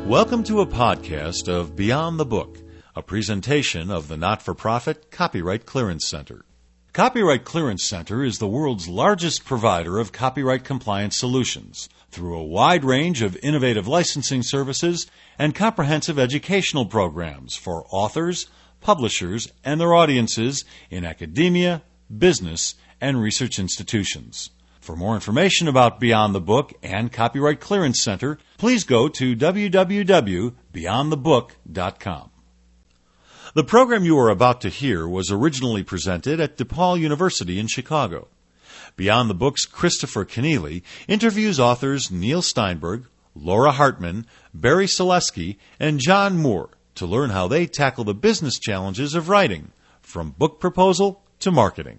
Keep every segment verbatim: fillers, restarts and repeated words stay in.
Welcome to a podcast of Beyond the Book, a presentation of the not-for-profit Copyright Clearance Center. Copyright Clearance Center is the world's largest provider of copyright compliance solutions through a wide range of innovative licensing services and comprehensive educational programs for authors, publishers, and their audiences in academia, business, and research institutions. For more information about Beyond the Book and Copyright Clearance Center, please go to w w w dot beyond the book dot com. The program you are about to hear was originally presented at DePaul University in Chicago. Beyond the Book's Christopher Kenneally interviews authors Neil Steinberg, Laura Hartman, Barry Selesky, and John Moore to learn how they tackle the business challenges of writing, from book proposal to marketing.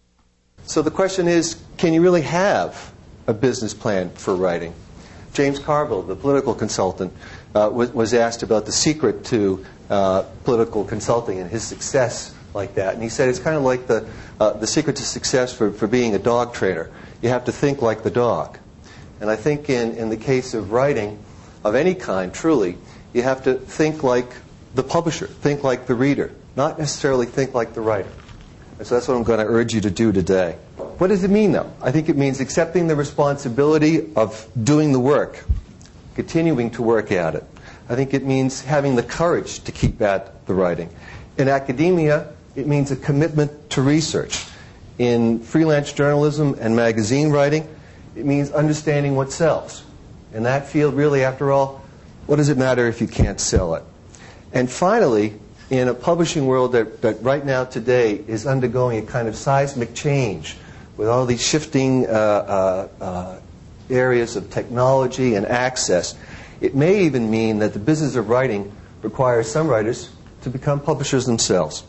So the question is, can you really have a business plan for writing? James Carville, the political consultant, uh, was, was asked about the secret to uh, political consulting and his success like that. And he said it's kind of like the, uh, the secret to success for, for being a dog trainer. You have to think like the dog. And I think in, in the case of writing of any kind, truly, you have to think like the publisher, think like the reader, not necessarily think like the writer. And so that's what I'm going to urge you to do today. What does it mean, though? I think it means accepting the responsibility of doing the work, continuing to work at it. I think it means having the courage to keep at the writing. In academia, it means a commitment to research. In freelance journalism and magazine writing, it means understanding what sells. In that field, really, after all, what does it matter if you can't sell it? And finally, in a publishing world that, that right now today is undergoing a kind of seismic change with all these shifting uh, uh, uh, areas of technology and access, it may even mean that the business of writing requires some writers to become publishers themselves.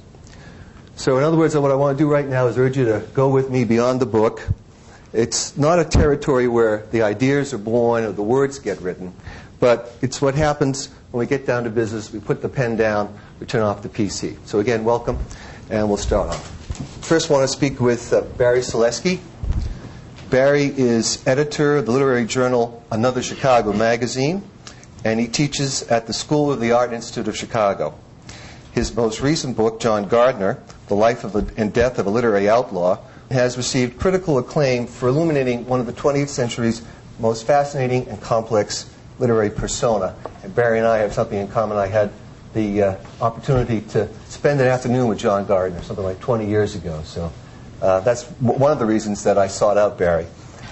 So in other words, what I want to do right now is urge you to go with me beyond the book. It's not a territory where the ideas are born or the words get written, but it's what happens when we get down to business. We put the pen down, we turn off the P C. So again, welcome, and we'll start off. First, I want to speak with uh, Barry Selesky. Barry is editor of the literary journal Another Chicago Magazine, and he teaches at the School of the Art Institute of Chicago. His most recent book, John Gardner, The Life of a, and Death of a Literary Outlaw, has received critical acclaim for illuminating one of the twentieth century's most fascinating and complex literary persona. And Barry and I have something in common. I had the uh, opportunity to spend an afternoon with John Gardner, something like twenty years ago. So uh, that's w- one of the reasons that I sought out Barry.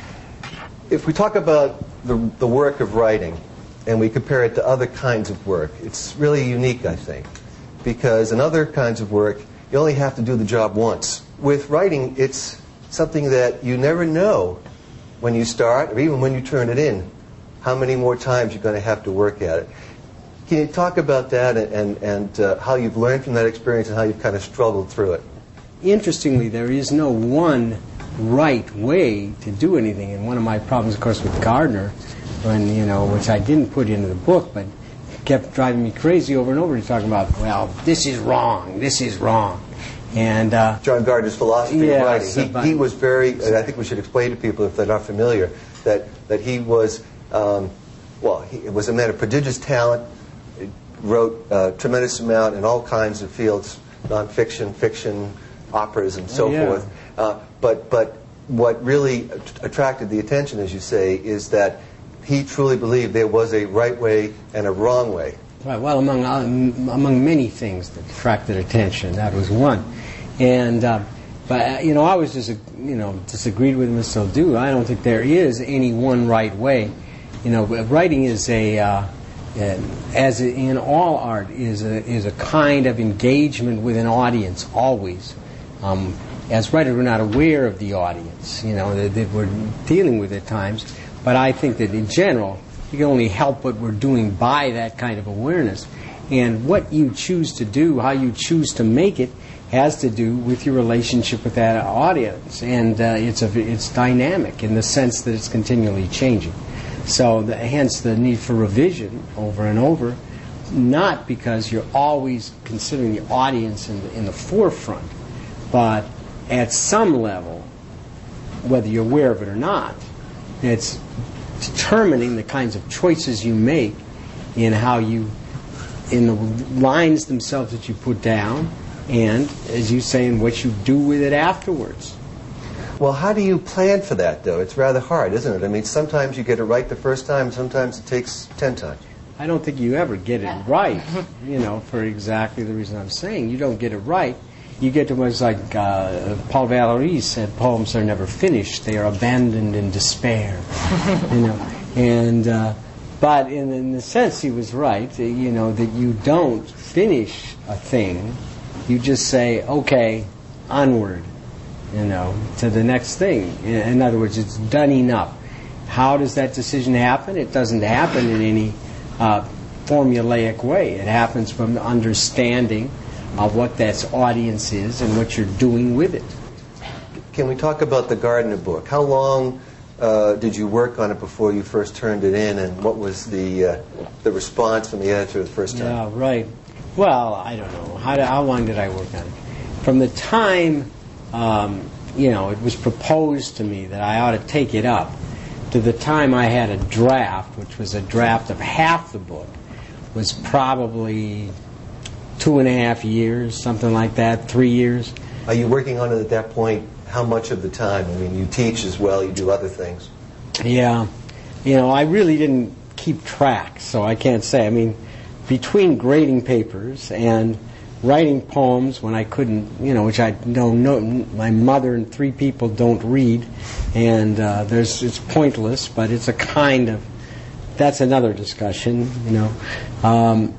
If we talk about the, the work of writing and we compare it to other kinds of work, it's really unique, I think, because in other kinds of work, you only have to do the job once. With writing, it's something that you never know when you start, or even when you turn it in, how many more times you're going to have to work at it. Can you talk about that and, and uh, how you've learned from that experience and how you've kind of struggled through it? Interestingly, there is no one right way to do anything. And one of my problems, of course, with Gardner, when, you know, which I didn't put into the book, but kept driving me crazy over and over, he's talking about, well, this is wrong, this is wrong. And uh, John Gardner's philosophy yes, of writing. He, he was very, and I think we should explain to people if they're not familiar, that, that he was, um, well, he was a man of prodigious talent. He wrote a tremendous amount in all kinds of fields, nonfiction, fiction, operas, and so oh, yeah. forth. Uh, but but what really attracted the attention, as you say, is that he truly believed there was a right way and a wrong way. Right. Well, among uh, among many things that attracted attention, that was one. And uh, but uh, you know, I was just you know disagreed with him and still do. I don't think there is any one right way. You know, writing is a uh, as in all art is a is a kind of engagement with an audience always. Um, as writers, we're not aware of the audience, you know, that, that we're dealing with at times. But I think that in general, you can only help what we're doing by that kind of awareness. And what you choose to do, how you choose to make it, has to do with your relationship with that audience. And uh, it's a, it's dynamic in the sense that it's continually changing. So the, hence the need for revision over and over, not because you're always considering the audience in the, in the forefront, but at some level, whether you're aware of it or not, it's determining the kinds of choices you make in how you, in the lines themselves that you put down, and, as you say, in what you do with it afterwards. Well, how do you plan for that, though? It's rather hard, isn't it? I mean, sometimes you get it right the first time, sometimes it takes ten times. I don't think you ever get it right, you know, for exactly the reason I'm saying. You don't get it right. You get to what's like uh, Paul Valéry said, poems are never finished. They are abandoned in despair, you know. And uh, but in, in the sense he was right, you know, that you don't finish a thing. You just say, okay, onward, you know, to the next thing. In, in other words, it's done enough. How does that decision happen? It doesn't happen in any uh, formulaic way. It happens from the understanding of what that audience is and what you're doing with it. Can we talk about the Gardner book? How long uh, did you work on it before you first turned it in, and what was the uh, the response from the editor the first time? Yeah, right. Well, I don't know. How, do, how long did I work on it? From the time, um, you know, it was proposed to me that I ought to take it up, to the time I had a draft, which was a draft of half the book, was probably two and a half years, something like that, three years. Are you working on it at that point? How much of the time? I mean, you teach as well, you do other things. Yeah. You know, I really didn't keep track, so I can't say. I mean, between grading papers and writing poems when I couldn't, you know, which I know no, my mother and three people don't read, and uh, there's it's pointless, but it's a kind of, that's another discussion, you know. Um,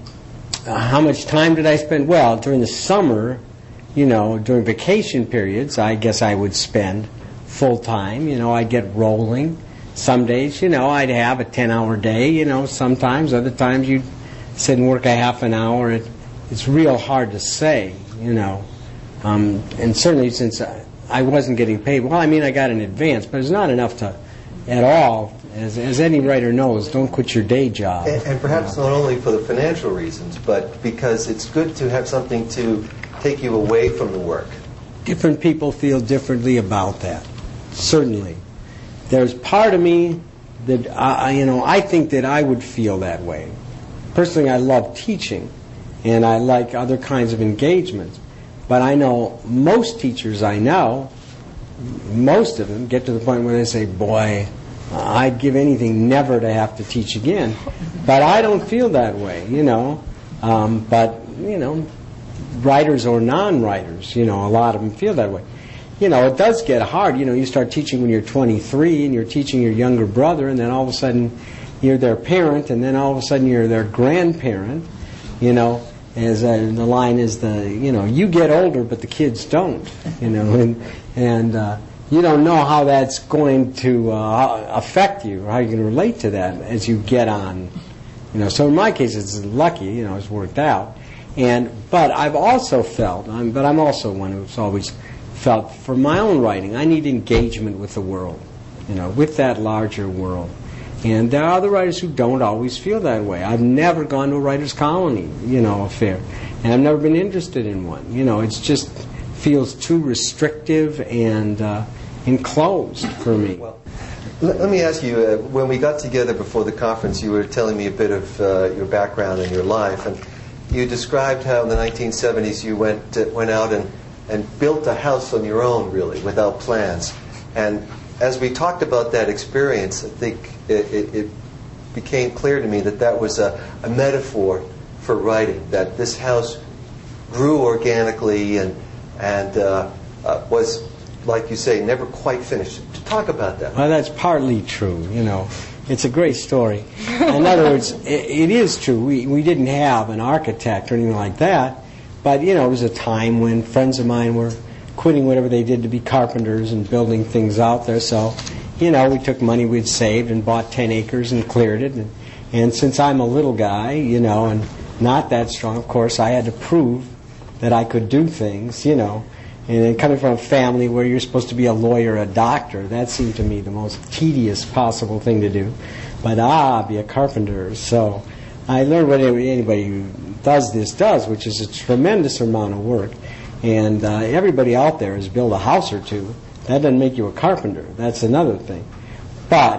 how much time did I spend? Well, during the summer, you know, during vacation periods, I guess I would spend full time, you know, I'd get rolling. Some days, you know, I'd have a ten-hour day, you know, sometimes. Other times you'd sit and work a half an hour. It, it's real hard to say, you know. Um, and certainly since I, I wasn't getting paid, well, I mean, I got an advance, but it's not enough to, at all, as, as any writer knows, don't quit your day job. And, and perhaps not only for the financial reasons, but because it's good to have something to take you away from the work. Different people feel differently about that, certainly. There's part of me that, I, you know, I think that I would feel that way. Personally, I love teaching, and I like other kinds of engagements. But I know most teachers I know, most of them get to the point where they say, boy, I'd give anything never to have to teach again. But I don't feel that way, you know. Um, but, you know, writers or non-writers, you know, a lot of them feel that way. You know, it does get hard. You know, you start teaching when you're twenty-three and you're teaching your younger brother, and then all of a sudden you're their parent, and then all of a sudden you're their grandparent, you know, as uh, the line is the, you know, you get older but the kids don't, you know, and, and uh, you don't know how that's going to uh, affect you, or how you can relate to that as you get on, you know. So in my case it's lucky, you know, it's worked out. And, but I've also felt, I'm, but I'm also one who's always felt for my own writing, I need engagement with the world, you know, with that larger world. And there are other writers who don't always feel that way. I've never gone to a writer's colony, you know, affair. And I've never been interested in one. You know, it just feels too restrictive and uh, enclosed for me. Well, let, let me ask you, uh, when we got together before the conference, you were telling me a bit of uh, your background and your life. And you described how in the nineteen seventies you went uh, went out and, and built a house on your own, really, without plans. And as we talked about that experience, I think it, it, it became clear to me that that was a, a metaphor for writing, that this house grew organically and, and uh, uh, was, like you say, never quite finished. Talk about that. Well, that's partly true, you know. It's a great story. In other words, it, it is true. We, we didn't have an architect or anything like that, but, you know, it was a time when friends of mine were quitting whatever they did to be carpenters and building things out there. So, you know, we took money we'd saved and bought ten acres and cleared it. And, and since I'm a little guy, you know, and not that strong, of course, I had to prove that I could do things, you know. And then coming from a family where you're supposed to be a lawyer, a doctor, that seemed to me the most tedious possible thing to do. But, ah, be a carpenter. So I learned what anybody who does this does, which is a tremendous amount of work. And uh, everybody out there has built a house or two. That doesn't make you a carpenter. That's another thing. But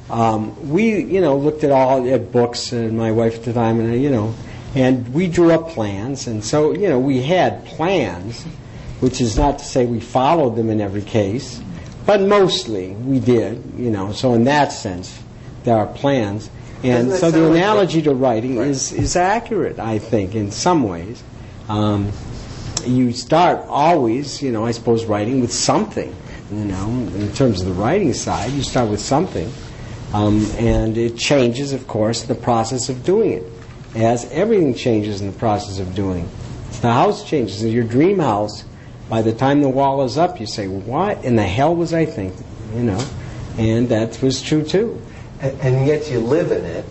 um, we, you know, looked at all at books, and my wife at the time, and you know, and we drew up plans, and so you know, we had plans, which is not to say we followed them in every case, but mostly we did, you know. So in that sense, there are plans, and so the analogy to writing right. is is accurate, I think, in some ways. Um, you start always, you know, I suppose, writing with something. You know, in terms of the writing side, you start with something, um, and it changes, of course, the process of doing it, as everything changes in the process of doing it. The house changes. Your dream house, by the time the wall is up, you say, "What in the hell was I thinking?" You know, and that was true too. And, and yet you live in it,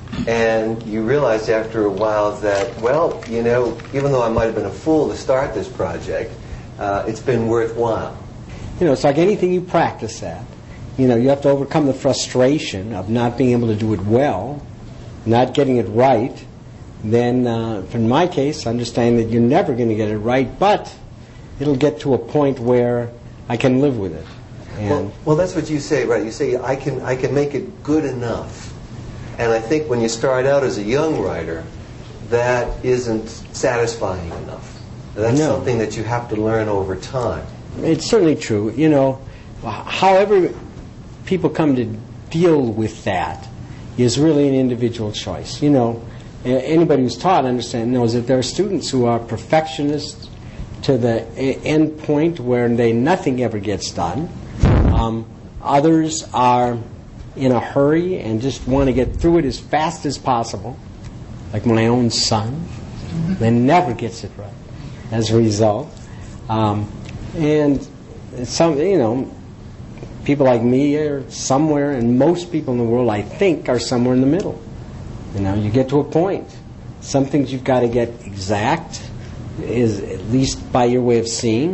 and you realize after a while that, well, you know, even though I might have been a fool to start this project, uh, it's been worthwhile. You know, it's like anything you practice at. You know, you have to overcome the frustration of not being able to do it well, not getting it right. Then, uh, in my case, understand that you're never going to get it right, but it'll get to a point where I can live with it. And well, well, that's what you say, right? You say, I can, I can make it good enough. And I think when you start out as a young writer, that isn't satisfying enough. That's no. something that you have to learn over time. It's certainly true. You know, however people come to deal with that is really an individual choice. You know, anybody who's taught understand knows that there are students who are perfectionists to the end point where they nothing ever gets done. Um, others are in a hurry and just want to get through it as fast as possible, like my own son. Then never gets it right as a result. Um, And some, you know, people like me are somewhere, and most people in the world, I think, are somewhere in the middle. You know, you get to a point. Some things you've got to get exact, is at least by your way of seeing.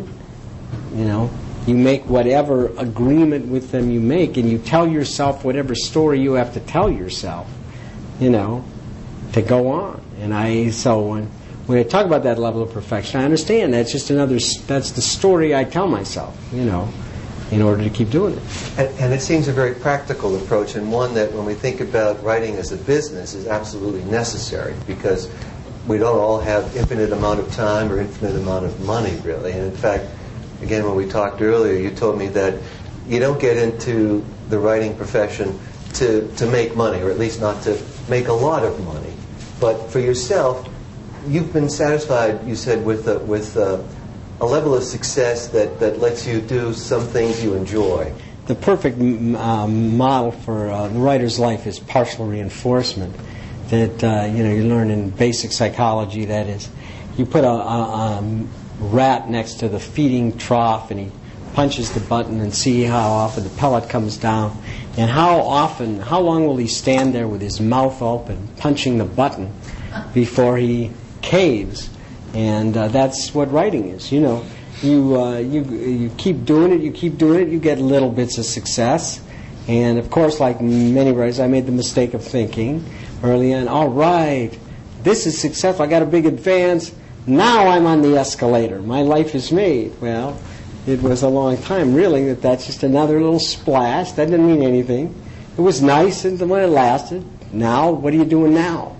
You know, you make whatever agreement with them you make, and you tell yourself whatever story you have to tell yourself. You know, to go on. And I so when. When I talk about that level of perfection, I understand that's just another, that's the story I tell myself, you know, in order to keep doing it. And, and it seems a very practical approach, and one that when we think about writing as a business is absolutely necessary, because we don't all have infinite amount of time or infinite amount of money, really. And in fact, again, when we talked earlier, you told me that you don't get into the writing profession to, to make money, or at least not to make a lot of money. But for yourself, you've been satisfied, you said, with a, with a, a level of success that, that lets you do some things you enjoy. The perfect uh, model for uh, the writer's life is partial reinforcement. That uh, you know you learn in basic psychology. That is, you put a, a, a rat next to the feeding trough, and he punches the button, and see how often the pellet comes down, and how often, how long will he stand there with his mouth open, punching the button before he caves. And uh, that's what writing is. You know, you uh, you you keep doing it, you keep doing it, you get little bits of success. And of course, like many writers, I made the mistake of thinking early on, all right, this is successful, I got a big advance, now I'm on the escalator, my life is made. Well, it was a long time, really, that that's just another little splash. That didn't mean anything. It was nice and when it lasted. Now, what are you doing now?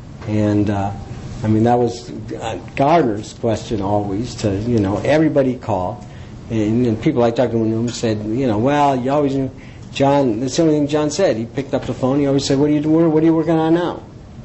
And uh, I mean, that was Gardner's question always to, you know, everybody called. And, and people I talked to in the room said, you know, well, you always knew, John, that's the only thing John said. He picked up the phone, he always said, what are you doing, what are you working on now?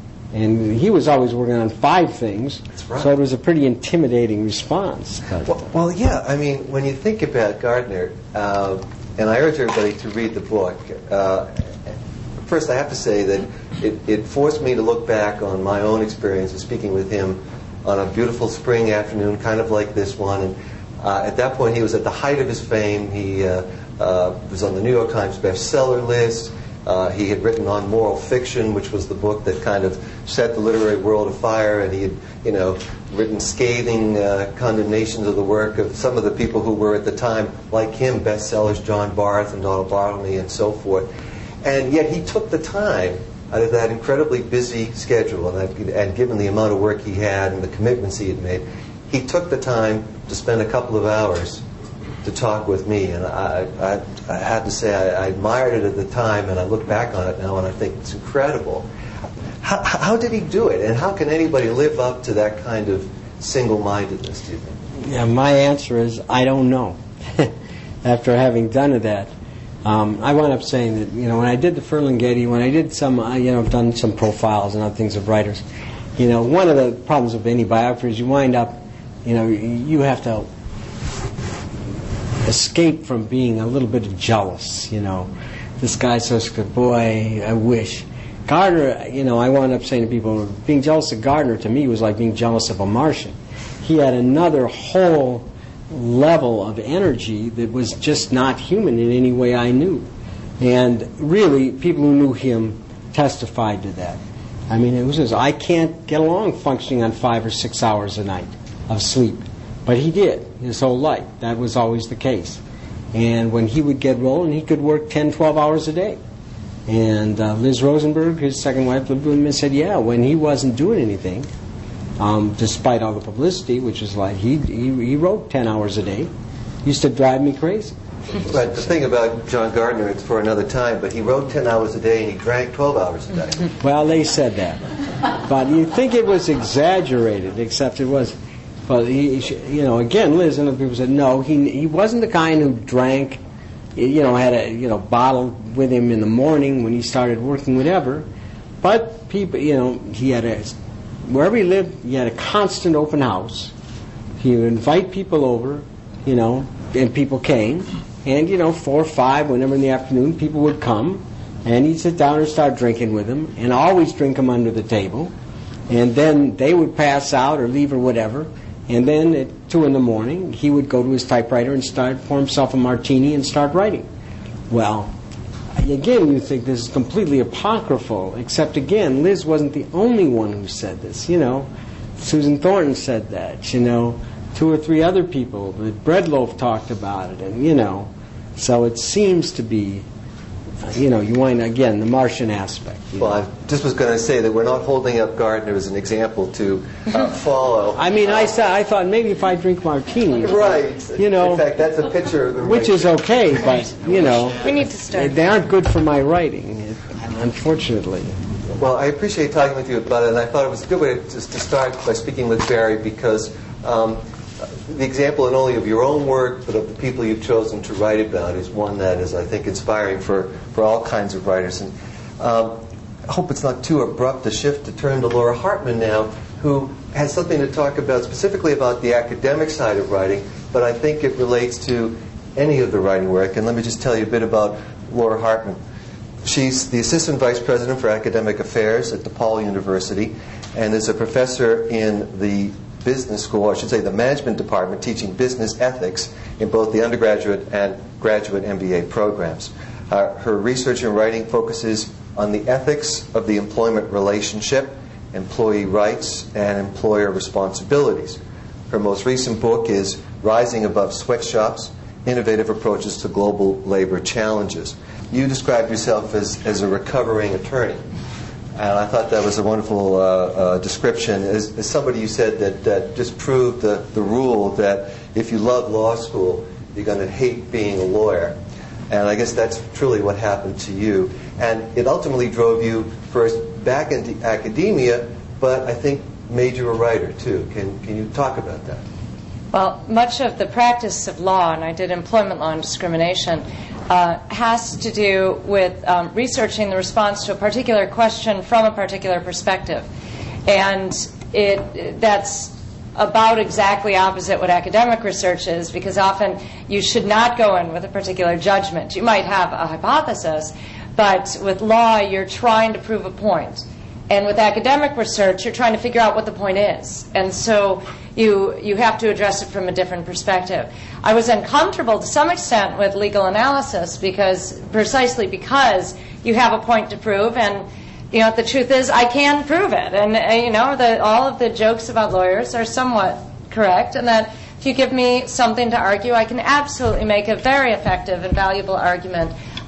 And he was always working on five things. That's right. So it was a pretty intimidating response. Well, well yeah, I mean, when you think about Gardner, uh, and I urge everybody to read the book, uh, first, I have to say that it, it forced me to look back on my own experience of speaking with him on a beautiful spring afternoon, kind of like this one. And uh, at that point, he was at the height of his fame. He uh, uh, was on the New York Times bestseller list. Uh, he had written on Moral Fiction, which was the book that kind of set the literary world afire, and he had, you know, written scathing uh, condemnations of the work of some of the people who were at the time, like him, bestsellers, John Barth and Donald Bartleby and so forth. And yet he took the time out of that incredibly busy schedule, and, that, and given the amount of work he had and the commitments he had made, he took the time to spend a couple of hours to talk with me, and I, I, I had to say I, I admired it at the time, and I look back on it now and I think it's incredible. How, how did he do it, and how can anybody live up to that kind of single-mindedness, do you think? Yeah, my answer is I don't know. After having done that, um, I wound up saying that, you know, when I did the Ferlinghetti, when I did some, uh, you know, I've done some profiles and other things of writers, you know, one of the problems of any biography is you wind up, you know, you have to escape from being a little bit jealous, you know. This guy's so good, boy, I wish. Gardner, you know, I wound up saying to people, being jealous of Gardner to me was like being jealous of a Martian. He had another whole level of energy that was just not human in any way I knew. And really, people who knew him testified to that. I mean, it was just, I can't get along functioning on five or six hours a night of sleep. But he did, his whole life. That was always the case. And when he would get rolling, he could work ten, twelve hours a day. And uh, Liz Rosenberg, his second wife, lived with him and said, yeah, when he wasn't doing anything, um, despite all the publicity, which is like, he, he, he wrote ten hours a day. Used to drive me crazy. But the thing about John Gardner, it's for another time, but he wrote ten hours a day and he drank twelve hours a day. Well, they said that. But you think it was exaggerated, except it was. But, he, you know, again, Liz and other people said, no, he he wasn't the kind who drank, you know, had a, you know, bottle with him in the morning when he started working, whatever. But people, you know, he had a, wherever he lived, he had a constant open house. He would invite people over, you know, and people came. And, you know, four or five, whenever in the afternoon, people would come, and he'd sit down and start drinking with them, and always drink them under the table. And then they would pass out or leave or whatever. And then at two in the morning, he would go to his typewriter and start pour himself a martini and start writing. Well, again, you think this is completely apocryphal, except again, Liz wasn't the only one who said this. You know, Susan Thornton said that. You know, two or three other people. Breadloaf talked about it, and you know, so it seems to be. You know, you wind, again, the Martian aspect. Well, I just was going to say that we're not holding up Gardner as an example to uh, follow. I mean, I said, I thought maybe if I drink martinis. Right. You know. In fact, that's a picture of the Which is okay, but, you know. We need to start. They aren't good for my writing, unfortunately. Well, I appreciate talking with you about it, and I thought it was a good way to, just to start by speaking with Barry because um, the example not only of your own work, but of the people you've chosen to write about is one that is, I think, inspiring for, for all kinds of writers. And um, I hope it's not too abrupt a shift to turn to Laura Hartman now, who has something to talk about specifically about the academic side of writing, but I think it relates to any of the writing work. And let me just tell you a bit about Laura Hartman. She's the Assistant Vice President for Academic Affairs at DePaul University and is a professor in the business school, or I should say the management department, teaching business ethics in both the undergraduate and graduate M B A programs. Uh, her research and writing focuses on the ethics of the employment relationship, employee rights, and employer responsibilities. Her most recent book is Rising Above Sweatshops, Innovative Approaches to Global Labor Challenges. You described yourself as, as a recovering attorney. And I thought that was a wonderful uh, uh, description. As, as somebody you said that, that just proved the, the rule that if you love law school, you're going to hate being a lawyer. And I guess that's truly what happened to you. And it ultimately drove you first back into academia, but I think made you a writer too. Can, can you talk about that? Well, much of the practice of law, and I did employment law and discrimination, uh, has to do with um, researching the response to a particular question from a particular perspective. And it that's about exactly opposite what academic research is, because often you should not go in with a particular judgment. You might have a hypothesis, but with law, you're trying to prove a point. And with academic research, you're trying to figure out what the point is. And so you you have to address it from a different perspective. I was uncomfortable to some extent with legal analysis because precisely because you have a point to prove, and you know the truth is I can prove it. And uh, you know the, all of the jokes about lawyers are somewhat correct, and that if you give me something to argue, I can absolutely make a very effective and valuable argument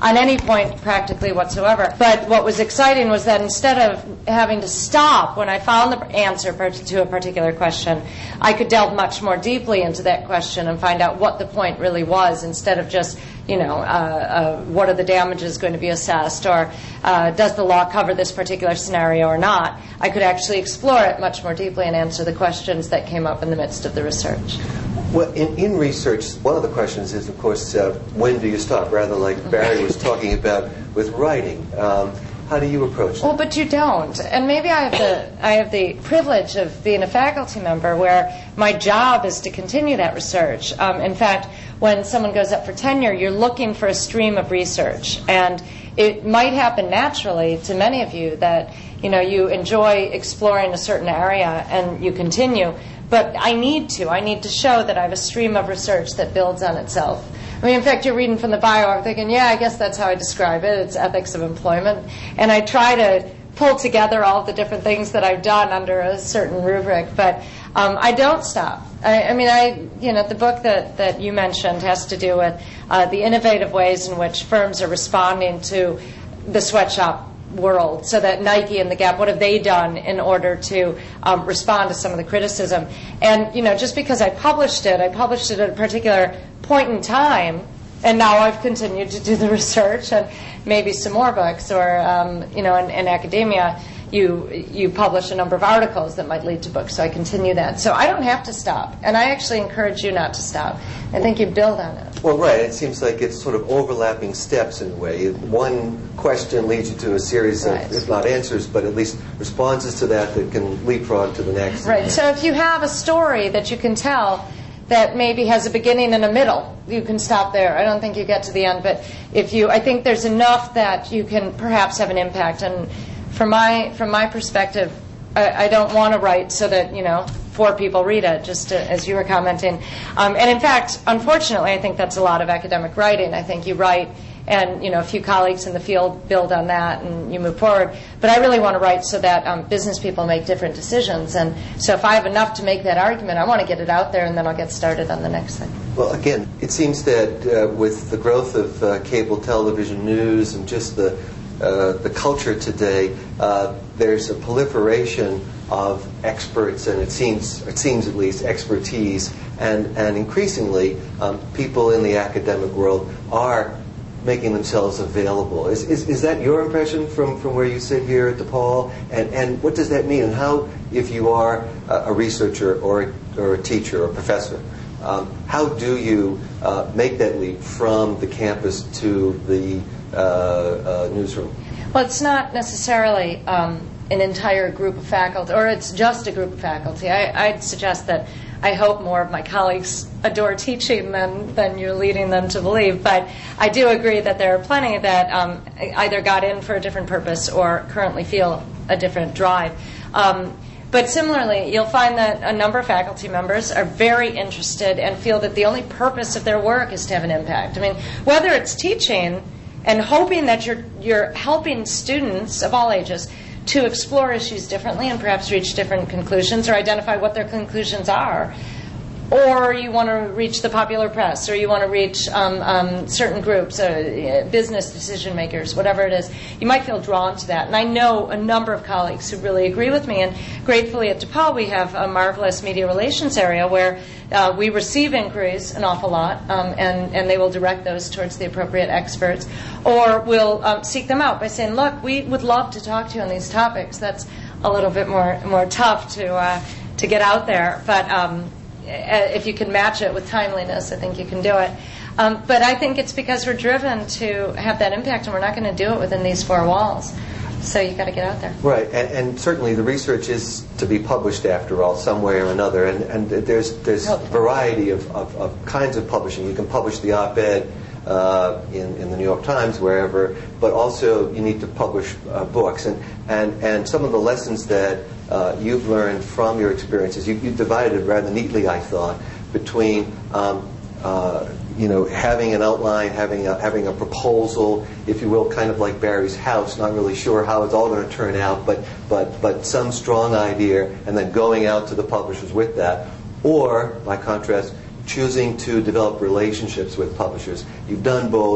on any point practically whatsoever. But what was exciting was that instead of having to stop when I found the answer to a particular question, I could delve much more deeply into that question and find out what the point really was, instead of just, you know, uh, uh, what are the damages going to be assessed, or uh, does the law cover this particular scenario or not. I could actually explore it much more deeply and answer the questions that came up in the midst of the research. Well, in, in research, one of the questions is, of course, uh, when do you stop? Rather like Barry was talking about with writing. Um, how do you approach that? Well, but you don't. And maybe I have the I have the privilege of being a faculty member where my job is to continue that research. Um, in fact, when someone goes up for tenure, you're looking for a stream of research. And it might happen naturally to many of you that, you know, you enjoy exploring a certain area and you continue. But I need to. I need to show that I have a stream of research that builds on itself. I mean, in fact, you're reading from the bio, I'm thinking, yeah, I guess that's how I describe it. It's ethics of employment. And I try to pull together all of the different things that I've done under a certain rubric. But um, I don't stop. I, I mean, I, you know, the book that, that you mentioned has to do with uh, the innovative ways in which firms are responding to the sweatshop world. So that Nike and the Gap, what have they done in order to um, respond to some of the criticism? And, you know, just because I published it, I published it at a particular point in time, and now I've continued to do the research and maybe some more books, or, um, you know, in, in academia, you you publish a number of articles that might lead to books, so I continue that. So I don't have to stop, and I actually encourage you not to stop. I think you build on it. Well, right. It seems like it's sort of overlapping steps in a way. One question leads you to a series right. of, if not answers, but at least responses to that that can leapfrog to the next. Right. So if you have a story that you can tell that maybe has a beginning and a middle, you can stop there. I don't think you get to the end, but if you, I think there's enough that you can perhaps have an impact. And from my from my perspective, I, I don't want to write so that, you know, four people read it, just to, as you were commenting. Um, and in fact, unfortunately, I think that's a lot of academic writing. I think you write, and, you know, a few colleagues in the field build on that, and you move forward. But I really want to write so that um, business people make different decisions. And so if I have enough to make that argument, I want to get it out there, and then I'll get started on the next thing. Well, again, it seems that uh, with the growth of uh, cable television news and just the uh, the culture today, uh, there's a proliferation of experts, and it seems it seems at least expertise, and and increasingly um, people in the academic world are making themselves available. Is, is is that your impression from, from where you sit here at DePaul? And and what does that mean? And how, if you are a, a researcher or a, or a teacher or a professor, um, how do you uh, make that leap from the campus to the uh, uh, newsroom? Well, it's not necessarily um, an entire group of faculty, or it's just a group of faculty. I, I'd suggest that I hope more of my colleagues adore teaching than, than you're leading them to believe. But I do agree that there are plenty that um, either got in for a different purpose or currently feel a different drive. Um, but similarly, you'll find that a number of faculty members are very interested and feel that the only purpose of their work is to have an impact. I mean, whether it's teaching and hoping that you're you're helping students of all ages to explore issues differently and perhaps reach different conclusions or identify what their conclusions are, or you want to reach the popular press, or you want to reach um, um, certain groups, uh, business decision makers, whatever it is, you might feel drawn to that. And I know a number of colleagues who really agree with me, and gratefully at DePaul we have a marvelous media relations area where uh, we receive inquiries an awful lot, um, and, and they will direct those towards the appropriate experts, or we'll um, seek them out by saying, look, we would love to talk to you on these topics. That's a little bit more, more tough to, uh, to get out there, but um, if you can match it with timeliness, I think you can do it. Um, but I think it's because we're driven to have that impact, and we're not going to do it within these four walls. So you've got to get out there. Right, and, and certainly the research is to be published after all, some way or another. And, and there's there's a variety of, of, of kinds of publishing. You can publish the op-ed uh, in, in the New York Times, wherever, but also you need to publish uh, books. And, and, and some of the lessons that uh, you've learned from your experiences, you, you divided it rather neatly, I thought, between um, uh, you know, having an outline, having a, having a proposal, if you will, kind of like Barry's house, not really sure how it's all going to turn out, but but but some strong idea, and then going out to the publishers with that. Or, by contrast, choosing to develop relationships with publishers. You've done both.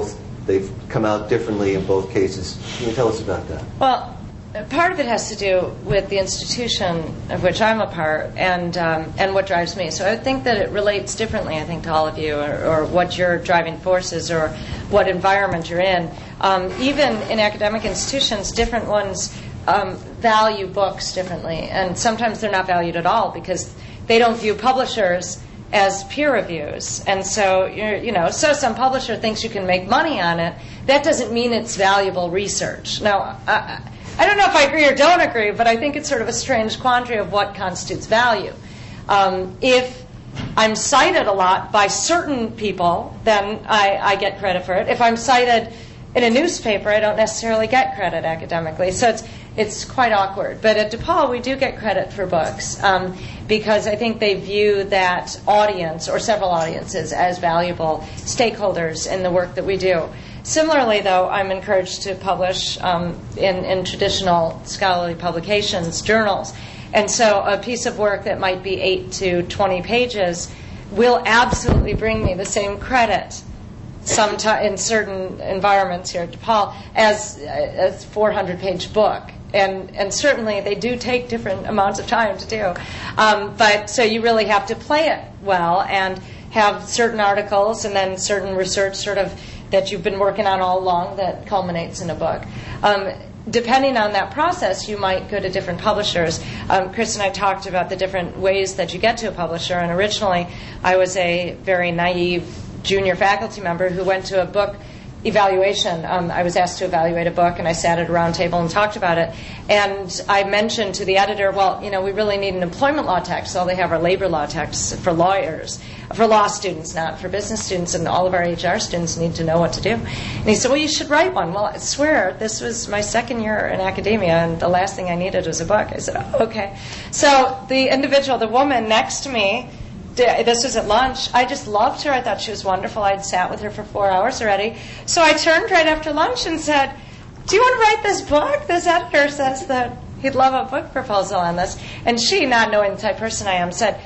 they've come out differently in both cases. Can you tell us about that? Well, part of it has to do with the institution of which I'm a part and um, and what drives me. So I think that it relates differently, I think, to all of you, or, or what your driving force is, or what environment you're in. Um, even in academic institutions, different ones um, value books differently, and sometimes they're not valued at all because they don't view publishers as peer reviews. And so, you're, you know, so some publisher thinks you can make money on it. That doesn't mean it's valuable research. Now, I, I don't know if I agree or don't agree, but I think it's sort of a strange quandary of what constitutes value. Um, if I'm cited a lot by certain people, then I, I get credit for it. If I'm cited in a newspaper, I don't necessarily get credit academically. So it's it's quite awkward. But at DePaul, we do get credit for books um, because I think they view that audience, or several audiences, as valuable stakeholders in the work that we do. Similarly, though, I'm encouraged to publish um, in, in traditional scholarly publications, journals. And so a piece of work that might be eight to twenty pages will absolutely bring me the same credit sometime in certain environments here at DePaul as a four hundred page book. And and certainly they do take different amounts of time to do. Um, but so you really have to play it well and have certain articles and then certain research sort of that you've been working on all along that culminates in a book. Um, depending on that process, you might go to different publishers. Um, Chris and I talked about the different ways that you get to a publisher, and originally I was a very naive junior faculty member who went to a book evaluation. Um, I was asked to evaluate a book, and I sat at a round table and talked about it. And I mentioned to the editor, well, you know, we really need an employment law text. All they have are labor law texts for lawyers, for law students, not for business students, and all of our H R students need to know what to do. And he said, well, you should write one. Well, I swear, this was my second year in academia, and the last thing I needed was a book. I said, oh, okay. So the individual, the woman next to me, this was at lunch. I just loved her. I thought she was wonderful. I'd sat with her for four hours already. So I turned right after lunch and said, do you want to write this book? This editor says that he'd love a book proposal on this. And she, not knowing the type of person I am, said,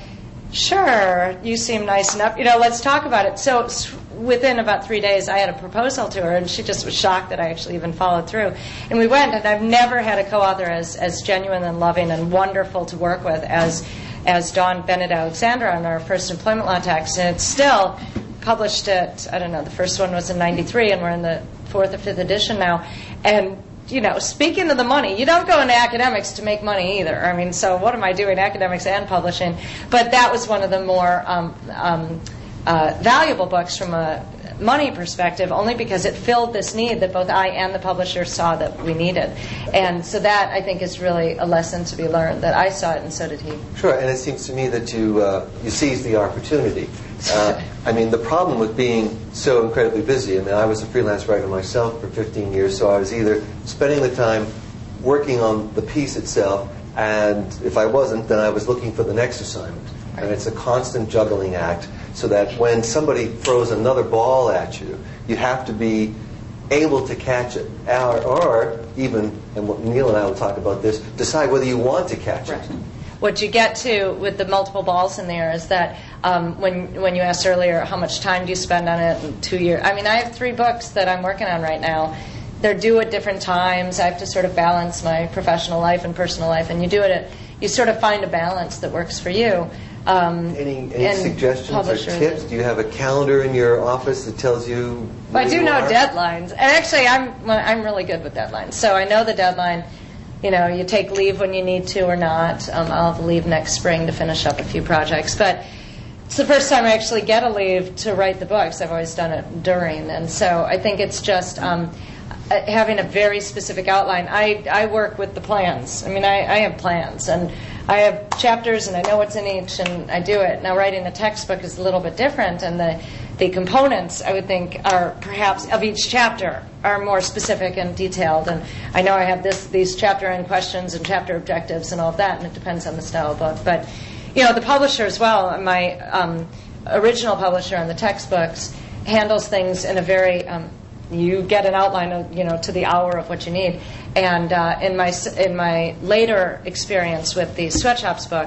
sure, you seem nice enough. You know, let's talk about it. So within about three days, I had a proposal to her, and she just was shocked that I actually even followed through. And we went, and I've never had a co-author as, as genuine and loving and wonderful to work with as as Dawn Bennett Alexandra on our first employment law text. And it's still published at, I don't know, the first one was in ninety-three, and we're in the fourth or fifth edition now. And, you know, speaking of the money, you don't go into academics to make money either. I mean, so what am I doing, academics and publishing? But that was one of the more um, um, uh, valuable books from a money perspective, only because it filled this need that both I and the publisher saw that we needed. And so that, I think, is really a lesson to be learned, that I saw it and so did he. Sure, and it seems to me that you uh, you seized the opportunity. Uh, I mean, the problem with being so incredibly busy, I mean, I was a freelance writer myself for fifteen years, so I was either spending the time working on the piece itself, and if I wasn't, then I was looking for the next assignment. And it's a constant juggling act, so that when somebody throws another ball at you, you have to be able to catch it. Or, or even, and what Neil and I will talk about this, decide whether you want to catch right. it. What you get to with the multiple balls in there is that um, when when you asked earlier how much time do you spend on it in two years, I mean, I have three books that I'm working on right now. They're due at different times. I have to sort of balance my professional life and personal life, and you do it at, you sort of find a balance that works for you. Um, any any suggestions or tips? Do you have a calendar in your office that tells you? I do you know are? deadlines, and actually, I'm I'm really good with deadlines. So I know the deadline. You know, you take leave when you need to or not. Um, I'll have leave next spring to finish up a few projects, but it's the first time I actually get a leave to write the books. I've always done it during, and so I think it's just um, having a very specific outline. I I work with the plans. I mean, I, I have plans and I have chapters, and I know what's in each, and I do it. Now, writing a textbook is a little bit different, and the, the components, I would think, are perhaps of each chapter are more specific and detailed. And I know I have this these chapter end questions and chapter objectives and all of that, and it depends on the style of book. But, you know, the publisher as well, my um, original publisher on the textbooks, handles things in a very... Um, you get an outline of, you know, to the hour of what you need. And uh, in my in my later experience with the Sweatshops book,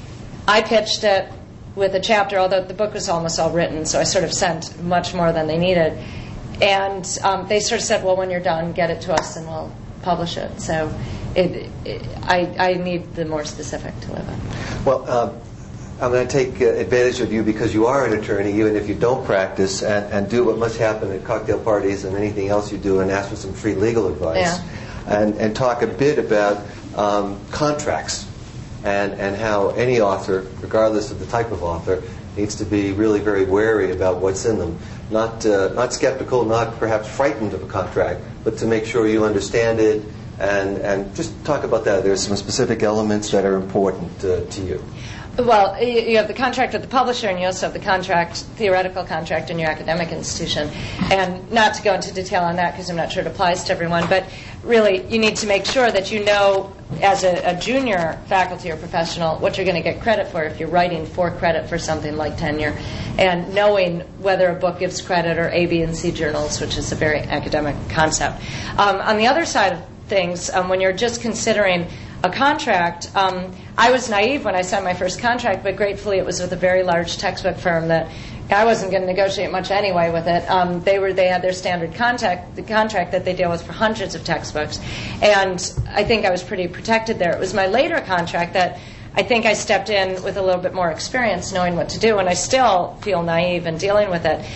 I pitched it with a chapter, although the book was almost all written, so I sort of sent much more than they needed. and um, they sort of said, well, when you're done, get it to us and we'll publish it. So it, it, I, I need the more specific to live in. Well, um, I'm going to take uh, advantage of you because you are an attorney, even if you don't practice, and, and do what must happen at cocktail parties and anything else you do, and ask for some free legal advice, yeah. and, and talk a bit about um, contracts and, and how any author, regardless of the type of author, needs to be really very wary about what's in them. Not, uh, not skeptical, not perhaps frightened of a contract, but to make sure you understand it, and, and just talk about that. There's some specific elements that are important uh, to you. Well, you have the contract with the publisher, and you also have the contract, theoretical contract in your academic institution. And not to go into detail on that because I'm not sure it applies to everyone, but really you need to make sure that you know as a, a junior faculty or professional what you're going to get credit for if you're writing for credit for something like tenure, and knowing whether a book gives credit or A, B, and C journals, which is a very academic concept. Um, on the other side of things, um, when you're just considering a contract, um, I was naive when I signed my first contract, but gratefully it was with a very large textbook firm that I wasn't going to negotiate much anyway with it. Um, they were they had their standard contract, the contract that they deal with for hundreds of textbooks, and I think I was pretty protected there. It was my later contract that I think I stepped in with a little bit more experience, knowing what to do, and I still feel naive in dealing with it.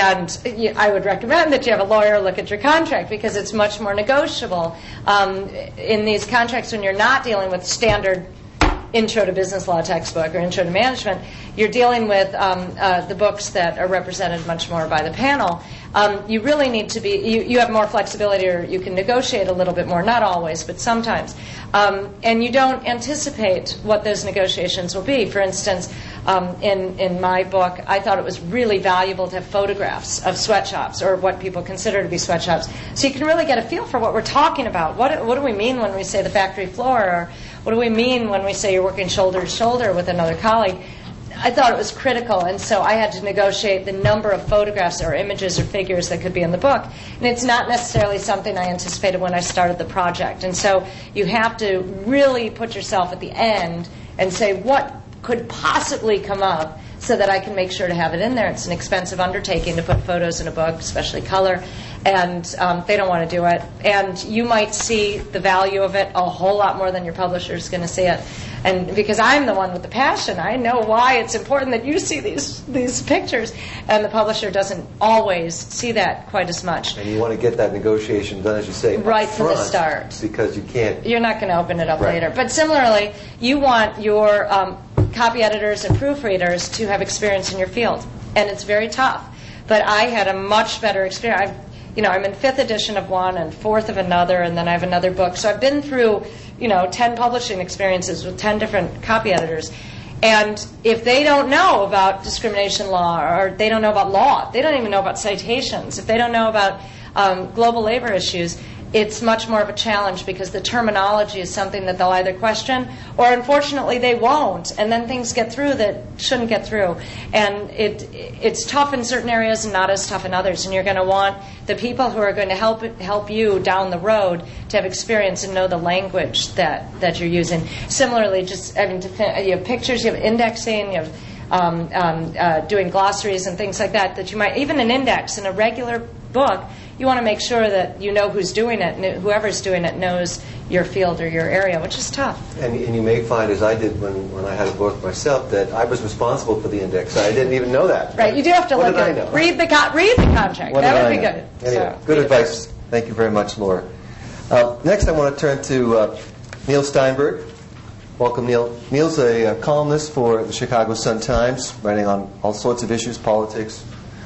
And I would recommend that you have a lawyer look at your contract because it's much more negotiable. Um, in these contracts, when you're not dealing with standard intro to business law textbook or intro to management, you're dealing with um, uh, the books that are represented much more by the panel. Um, you really need to be, you, you have more flexibility, or you can negotiate a little bit more, not always, but sometimes. Um, and you don't anticipate what those negotiations will be. For instance, um, in, in my book, I thought it was really valuable to have photographs of sweatshops, or what people consider to be sweatshops, so you can really get a feel for what we're talking about. What, what do we mean when we say the factory floor, or what do we mean when we say you're working shoulder to shoulder with another colleague? I thought it was critical, and so I had to negotiate the number of photographs or images or figures that could be in the book. And it's not necessarily something I anticipated when I started the project. And so you have to really put yourself at the end and say, what could possibly come up so that I can make sure to have it in there. It's an expensive undertaking to put photos in a book, especially color, and um, they don't want to do it. And you might see the value of it a whole lot more than your publisher is going to see it. And because I'm the one with the passion, I know why it's important that you see these these pictures, and the publisher doesn't always see that quite as much. And you want to get that negotiation done, as you say, right up from the front, start, because you can't. You're not going to open it up right. later. But similarly, you want your um, copy editors and proofreaders to have experience in your field, and it's very tough. But I had a much better experience. I've, you know, I'm in fifth edition of one and fourth of another, and then I have another book. So I've been through, you know, ten publishing experiences with ten different copy editors. And if they don't know about discrimination law, or they don't know about law, they don't even know about citations, if they don't know about um, global labor issues, it's much more of a challenge because the terminology is something that they'll either question or, unfortunately, they won't. And then things get through that shouldn't get through. And it it's tough in certain areas and not as tough in others. And you're going to want the people who are going to help help you down the road to have experience and know the language that, that you're using. Similarly, just having to fin- you have pictures, you have indexing, you have um, um, uh, doing glossaries and things like that, that you might, even an index in a regular book, you want to make sure that you know who's doing it, and whoever's doing it knows your field or your area, which is tough. And, and you may find, as I did when, when I had a book myself, that I was responsible for the index. I didn't even know that. Right, you do have to what look did at I know? read the con- read the contract. What that would I be know? good. Anyway, So, good read advice. it. Thank you very much, Laura. Uh, next, I want to turn to uh, Neil Steinberg. Welcome, Neil. Neil's a, a columnist for the Chicago Sun-Times, writing on all sorts of issues, politics,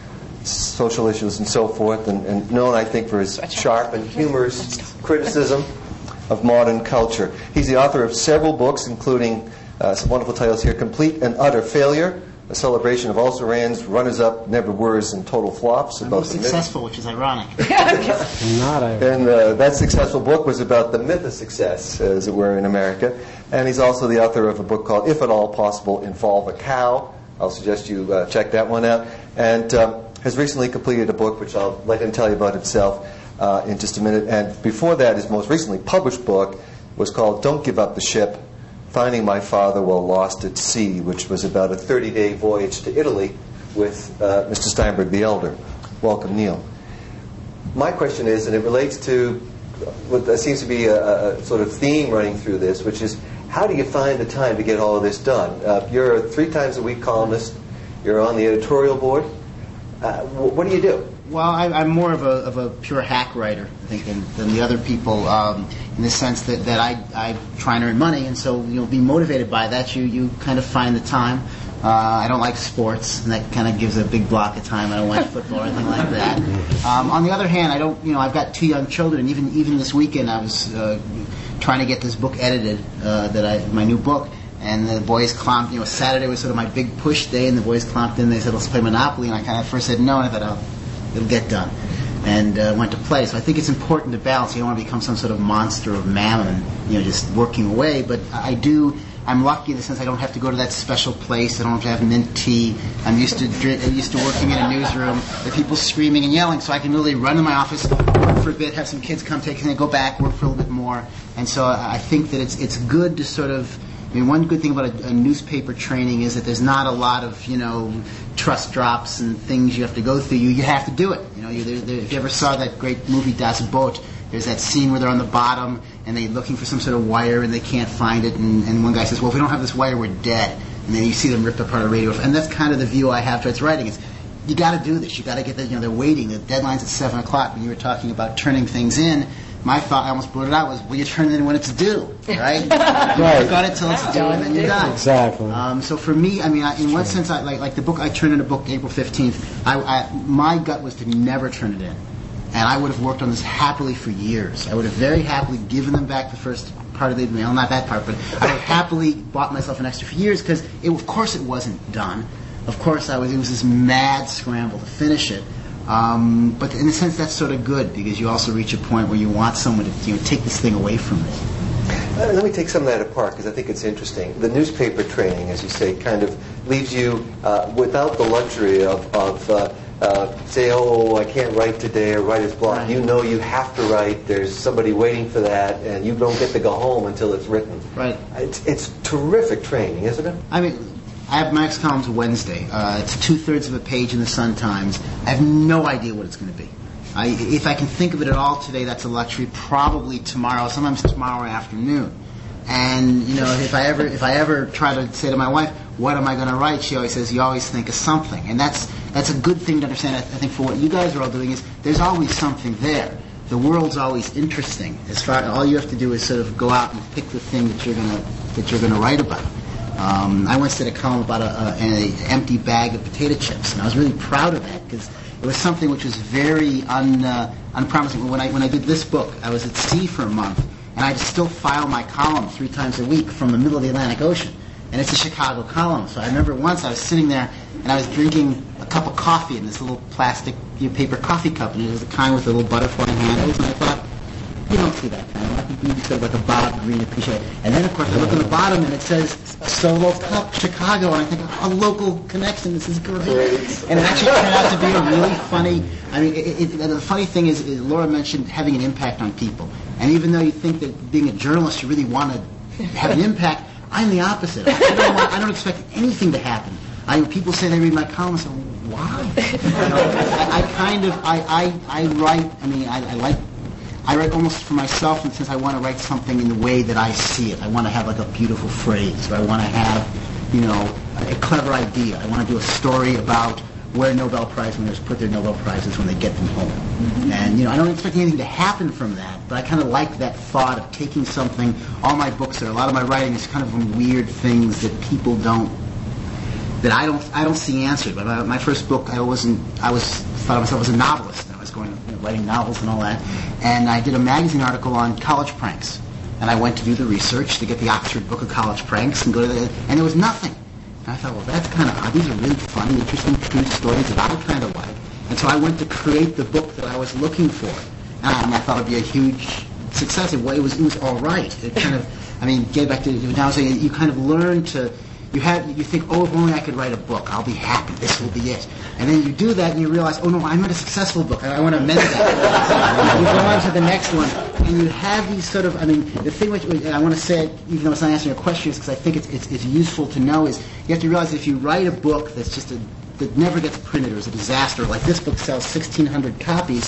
social issues, and so forth, and, and known, I think, for his sharp and humorous criticism of modern culture. He's the author of several books, including uh, some wonderful titles here: Complete and Utter Failure, a celebration of also rans, runners-up, never words, and total flops. The about most the successful, myth- which is ironic. Not a. And uh, that successful book was about the myth of success, as it were, in America. And he's also the author of a book called If at All Possible, Involve a Cow. I'll suggest you uh, check that one out. And um, has recently completed a book, which I'll let him tell you about himself uh, in just a minute. And before that, his most recently published book was called Don't Give Up the Ship, Finding My Father While Lost at Sea, which was about a thirty-day voyage to Italy with uh, Mister Steinberg the Elder. Welcome, Neil. my question is, and it relates to what seems to be a, a sort of theme running through this, which is how do you find the time to get all of this done? Uh, you're a three times a week columnist. You're on the editorial board. Uh, what do you do? Well, I, I'm more of a, of a pure hack writer, I think, than, than the other people, um, in the sense that, that I, I try and earn money, and so, you know, being motivated by that, you, you kind of find the time. Uh, I don't like sports, and that kind of gives a big block of time. I don't watch football or anything like that. Um, on the other hand, I don't, you know, I've got two young children, and even even this weekend I was uh, trying to get this book edited, uh, that I, my new book, and the boys clomped, you know, Saturday was sort of my big push day, and the boys clomped in, they said, let's play Monopoly, and I kind of first said no, and I thought, oh, it'll get done, and uh, went to play. So I think it's important to balance. You don't want to become some sort of monster of mammon, you know, just working away, but I do, I'm lucky in the sense I don't have to go to that special place. I don't have to have mint tea. I'm used to drink, I'm used to working in a newsroom with people screaming and yelling, so I can really run to my office, work for a bit, have some kids come take it, and go back, work for a little bit more. And so I think that it's it's good to sort of, I mean, one good thing about a, a newspaper training is that there's not a lot of, you know, trust drops and things you have to go through. You you have to do it. You know, you, there, there, if you ever saw that great movie Das Boot, there's that scene where they're on the bottom and they're looking for some sort of wire and they can't find it, and, and one guy says, well, if we don't have this wire, we're dead. And then you see them ripped apart a radio. And that's kind of the view I have towards writing. It's, you got to do this. You got to get that. You know, they're waiting. The deadline's at seven o'clock. When you were talking about turning things in, my thought, I almost brought it out, was, well, you turn it in when it's due, right? Right. You've got it till it's due, and then you're done. Exactly. Um, so for me, I mean, I, in one sense, I, like like the book, I turned in a book April fifteenth. I, I, my gut was to never turn it in. And I would have worked on this happily for years. I would have very happily given them back the first part of the mail, not that part, but I would have happily bought myself an extra for years, because of course it wasn't done. Of course I was, it was this mad scramble to finish it. Um, but in a sense that's sort of good, because you also reach a point where you want someone to, you know, take this thing away from me. Uh, let me take some of that apart, because I think it's interesting. The newspaper training, as you say, kind of leaves you uh, without the luxury of, of uh, uh, say, oh, I can't write today, or writer's block. Right. You know you have to write. There's somebody waiting for that, and you don't get to go home until it's written. Right. It's, it's terrific training, isn't it? I mean, I have my next column's Wednesday. Uh, it's two-thirds of a page in the Sun-Times. I have no idea what it's going to be. I, if I can think of it at all today, that's a luxury. Probably tomorrow, sometimes tomorrow afternoon. And you know, if I ever if I ever try to say to my wife, "What am I going to write?" she always says, "You always think of something," and that's that's a good thing to understand. I, I think for what you guys are all doing is there's always something there. The world's always interesting. As far all you have to do is sort of go out and pick the thing that you're gonna that you're gonna write about. Um, I once did a column about a, a, an empty bag of potato chips, and I was really proud of that because it was something which was very un, uh, unpromising. When I when I did this book, I was at sea for a month, and I'd still file my column three times a week from the middle of the Atlantic Ocean, and it's a Chicago column. So I remember once I was sitting there, and I was drinking a cup of coffee in this little plastic, you know, paper coffee cup, and it was the kind with the little butterfly handles, and I thought, you don't see that kind of. I think you sort of like a Bob Green appreciate. And then, of course, I look on the bottom, and it says Solo Cup Chicago, and I think, a local connection. This is great. And it actually turned out to be a really funny. I mean, it, it, the funny thing is, is, Laura mentioned having an impact on people, and even though you think that being a journalist, you really want to have an impact, I'm the opposite. I don't, want, I don't expect anything to happen. I, people say they read my column, I say, why? You know, I, I kind of, I, I, I write. I mean, I, I like. I write almost for myself, and since I want to write something in the way that I see it. I want to have like a beautiful phrase, or I want to have, you know, a clever idea. I want to do a story about where Nobel Prize winners put their Nobel Prizes when they get them home. Mm-hmm. And, you know, I don't expect anything to happen from that, but I kind of like that thought of taking something. All my books, or a lot of my writing, is kind of on weird things that people don't, that I don't, I don't see answered. But my, my first book, I wasn't, I was thought of myself as a novelist. I was going, you know, writing novels and all that. And I did a magazine article on college pranks. And I went to do the research to get the Oxford Book of College Pranks and go to the, and there was nothing. And I thought, well, that's kind of odd. These are really funny, interesting, true stories that I kind of like. And so I went to create the book that I was looking for. And I thought it would be a huge success. It was, it was all right. It kind of, I mean, get back to now saying you kind of learn to, you have, you think, oh, if only I could write a book, I'll be happy. This will be it. And then you do that, and you realize, oh no, I'm not a successful book. I, I want to amend that. You go on to the next one, and you have these sort of. I mean, the thing which I want to say, even though it's not answering your questions, because I think it's, it's it's useful to know, is you have to realize that if you write a book that's just a that never gets printed or is a disaster, like this book sells sixteen hundred copies,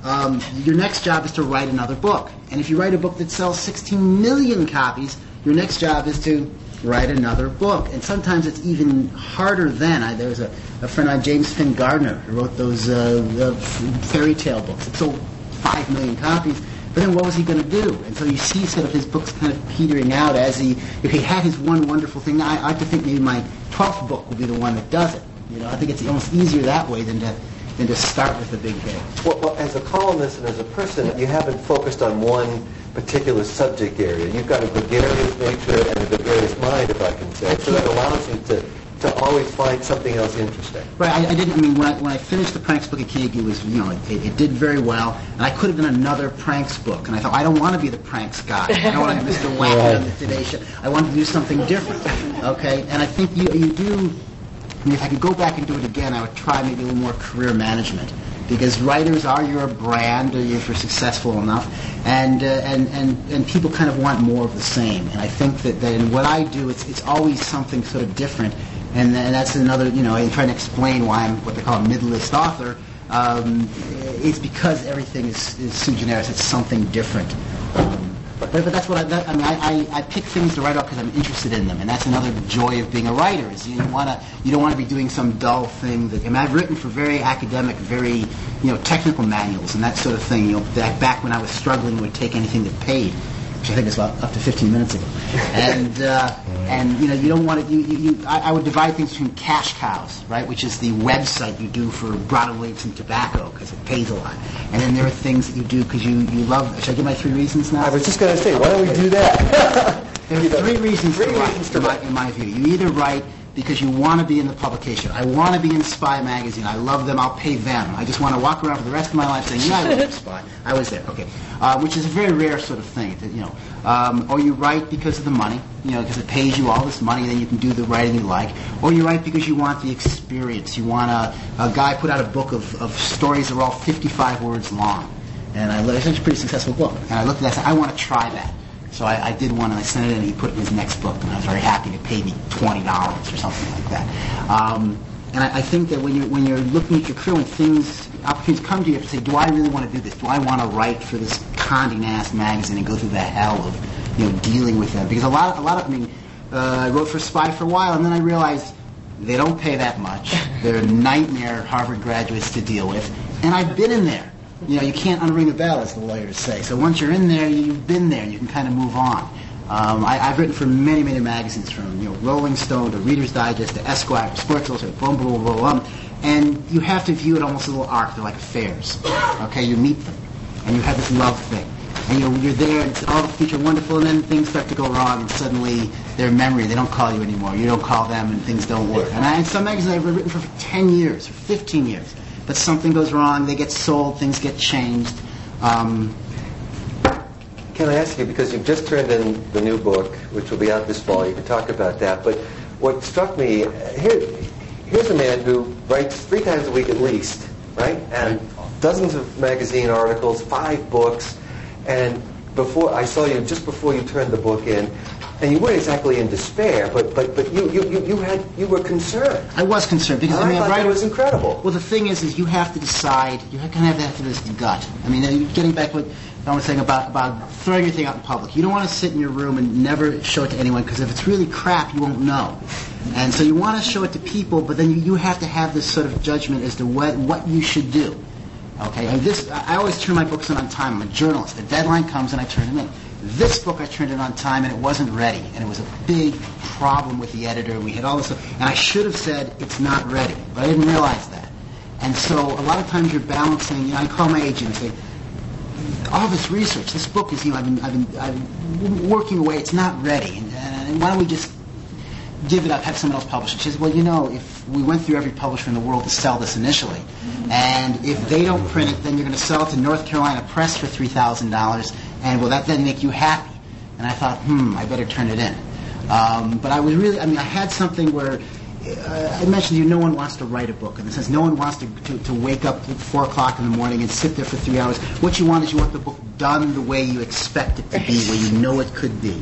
um, your next job is to write another book. And if you write a book that sells sixteen million copies, your next job is to write another book. And sometimes it's even harder then. I, there was a, a friend of mine, James Finn Gardner, who wrote those uh, uh, fairy tale books. It sold five million copies. But then what was he going to do? And so you see sort of his books kind of petering out as he, if he had his one wonderful thing. I, I like to think maybe my twelfth book will be the one that does it. You know, I think it's almost easier that way than to than to start with a big hit. Well, well, as a columnist and as a person, you haven't focused on one particular subject area. You've got a gregarious nature and a gregarious mind, if I can say. So that allows you to, to always find something else interesting. Right. I, I didn't. I mean, when I when I finished the Pranks book at Carnegie, it was you know it, it did very well, and I could have done another Pranks book. And I thought I don't want to be the Pranks guy. I don't want to be Mister Wacky on the Today Show. I want to do something different. Okay. And I think you you do. I mean, if I could go back and do it again, I would try maybe a little more career management. Because writers are your brand if you're successful enough, and, uh, and and and people kind of want more of the same. And I think that, that in what I do, it's it's always something sort of different. And, and that's another, you know, I'm trying to explain why I'm what they call a mid-list author. Um, it's because everything is, is sui generis. It's something different. Um, but, but that's what I, that, I mean. I, I, I pick things to write about because I'm interested in them, and that's another joy of being a writer. Is you want to you don't want to be doing some dull thing. That I mean, I've written for very academic, very you know technical manuals and that sort of thing. You know, that back when I was struggling, would take anything that paid, which I think is about up to fifteen minutes ago. And uh, and you know you don't want to. You, you, you, I, I would divide things between cash cows, right, which is the website you do for broadleaves and tobacco because it pays a lot. And then there are things that you do because you, you love. Should I give my three reasons now? I was just going to say, why don't we do that? There are three reasons three to write, reasons to in, my, write. in my view. You either write because you want to be in the publication. I want to be in Spy magazine. I love them. I'll pay them. I just want to walk around for the rest of my life saying, yeah, I worked for Spy. I was there. Okay. Uh, which is a very rare sort of thing. That, you know, um, or you write because of the money, you know, because it pays you all this money, then you can do the writing you like. Or you write because you want the experience. You want a, a guy put out a book of, of stories that are all fifty-five words long. And I it's actually a pretty successful book. And I looked at that and said, I want to try that. So I, I did one, and I sent it in, and he put it in his next book, and I was very happy to pay me twenty dollars or something like that. Um, and I, I think that when you're, when you're looking at your career, when things, opportunities come to you, you have to say, do I really want to do this? Do I want to write for this conding-ass magazine and go through the hell of, you know, dealing with them? Because a lot, of, a lot of, I mean, uh, I wrote for Spy for a while, and then I realized they don't pay that much. They're nightmare Harvard graduates to deal with, and I've been in there. You know, you can't unring a bell, as the lawyers say. So once you're in there, you've been there, and you can kind of move on. Um, I, I've written for many, many magazines, from you know Rolling Stone to Reader's Digest to Esquire to Sports Illustrated, boom, boom, boom, boom, and you have to view it almost as a little arc. They're like affairs. Okay, you meet them, and you have this love thing, and you're, you're there, and it's all the future wonderful, and then things start to go wrong, and suddenly their memory, they don't call you anymore. You don't call them, and things don't work. And I, in some magazines I've written for, for ten years, for fifteen years. But something goes wrong, they get sold, things get changed. Um, Can I ask you, because you've just turned in the new book, which will be out this fall, you can talk about that, but what struck me, here, here's a man who writes three times a week at least, right? And dozens of magazine articles, five books, and before I saw you, just before you turned the book in, and you weren't exactly in despair, but but but you you, you, you had you were concerned. I was concerned because I, I mean, thought writer, that was incredible. Well, the thing is, is you have to decide. You kind of have to have this gut. I mean, getting back to what I was saying about about throwing your thing out in public. You don't want to sit in your room and never show it to anyone, because if it's really crap, you won't know. And so you want to show it to people, but then you, you have to have this sort of judgment as to what what you should do. Okay, and this I always turn my books in on time. I'm a journalist. The deadline comes and I turn them in. This book I turned in on time and it wasn't ready, and it was a big problem with the editor. We had all this stuff, and I should have said it's not ready, but I didn't realize that. And so a lot of times you're balancing. You know, I call my agent and say, all this research, this book is, you know, I've been, I've been, I've been working away. It's not ready, and, and why don't we just give it up, have someone else publish it? She says, well, you know, if we went through every publisher in the world to sell this initially, and if they don't print it, then you're going to sell it to North Carolina Press for three thousand dollars, and will that then make you happy? And I thought, hmm, I better turn it in. Um, but I was really, I mean, I had something where, uh, I mentioned to you, no one wants to write a book. In the sense, no one wants to, to, to wake up at four o'clock in the morning and sit there for three hours. What you want is you want the book done the way you expect it to be, where you know it could be.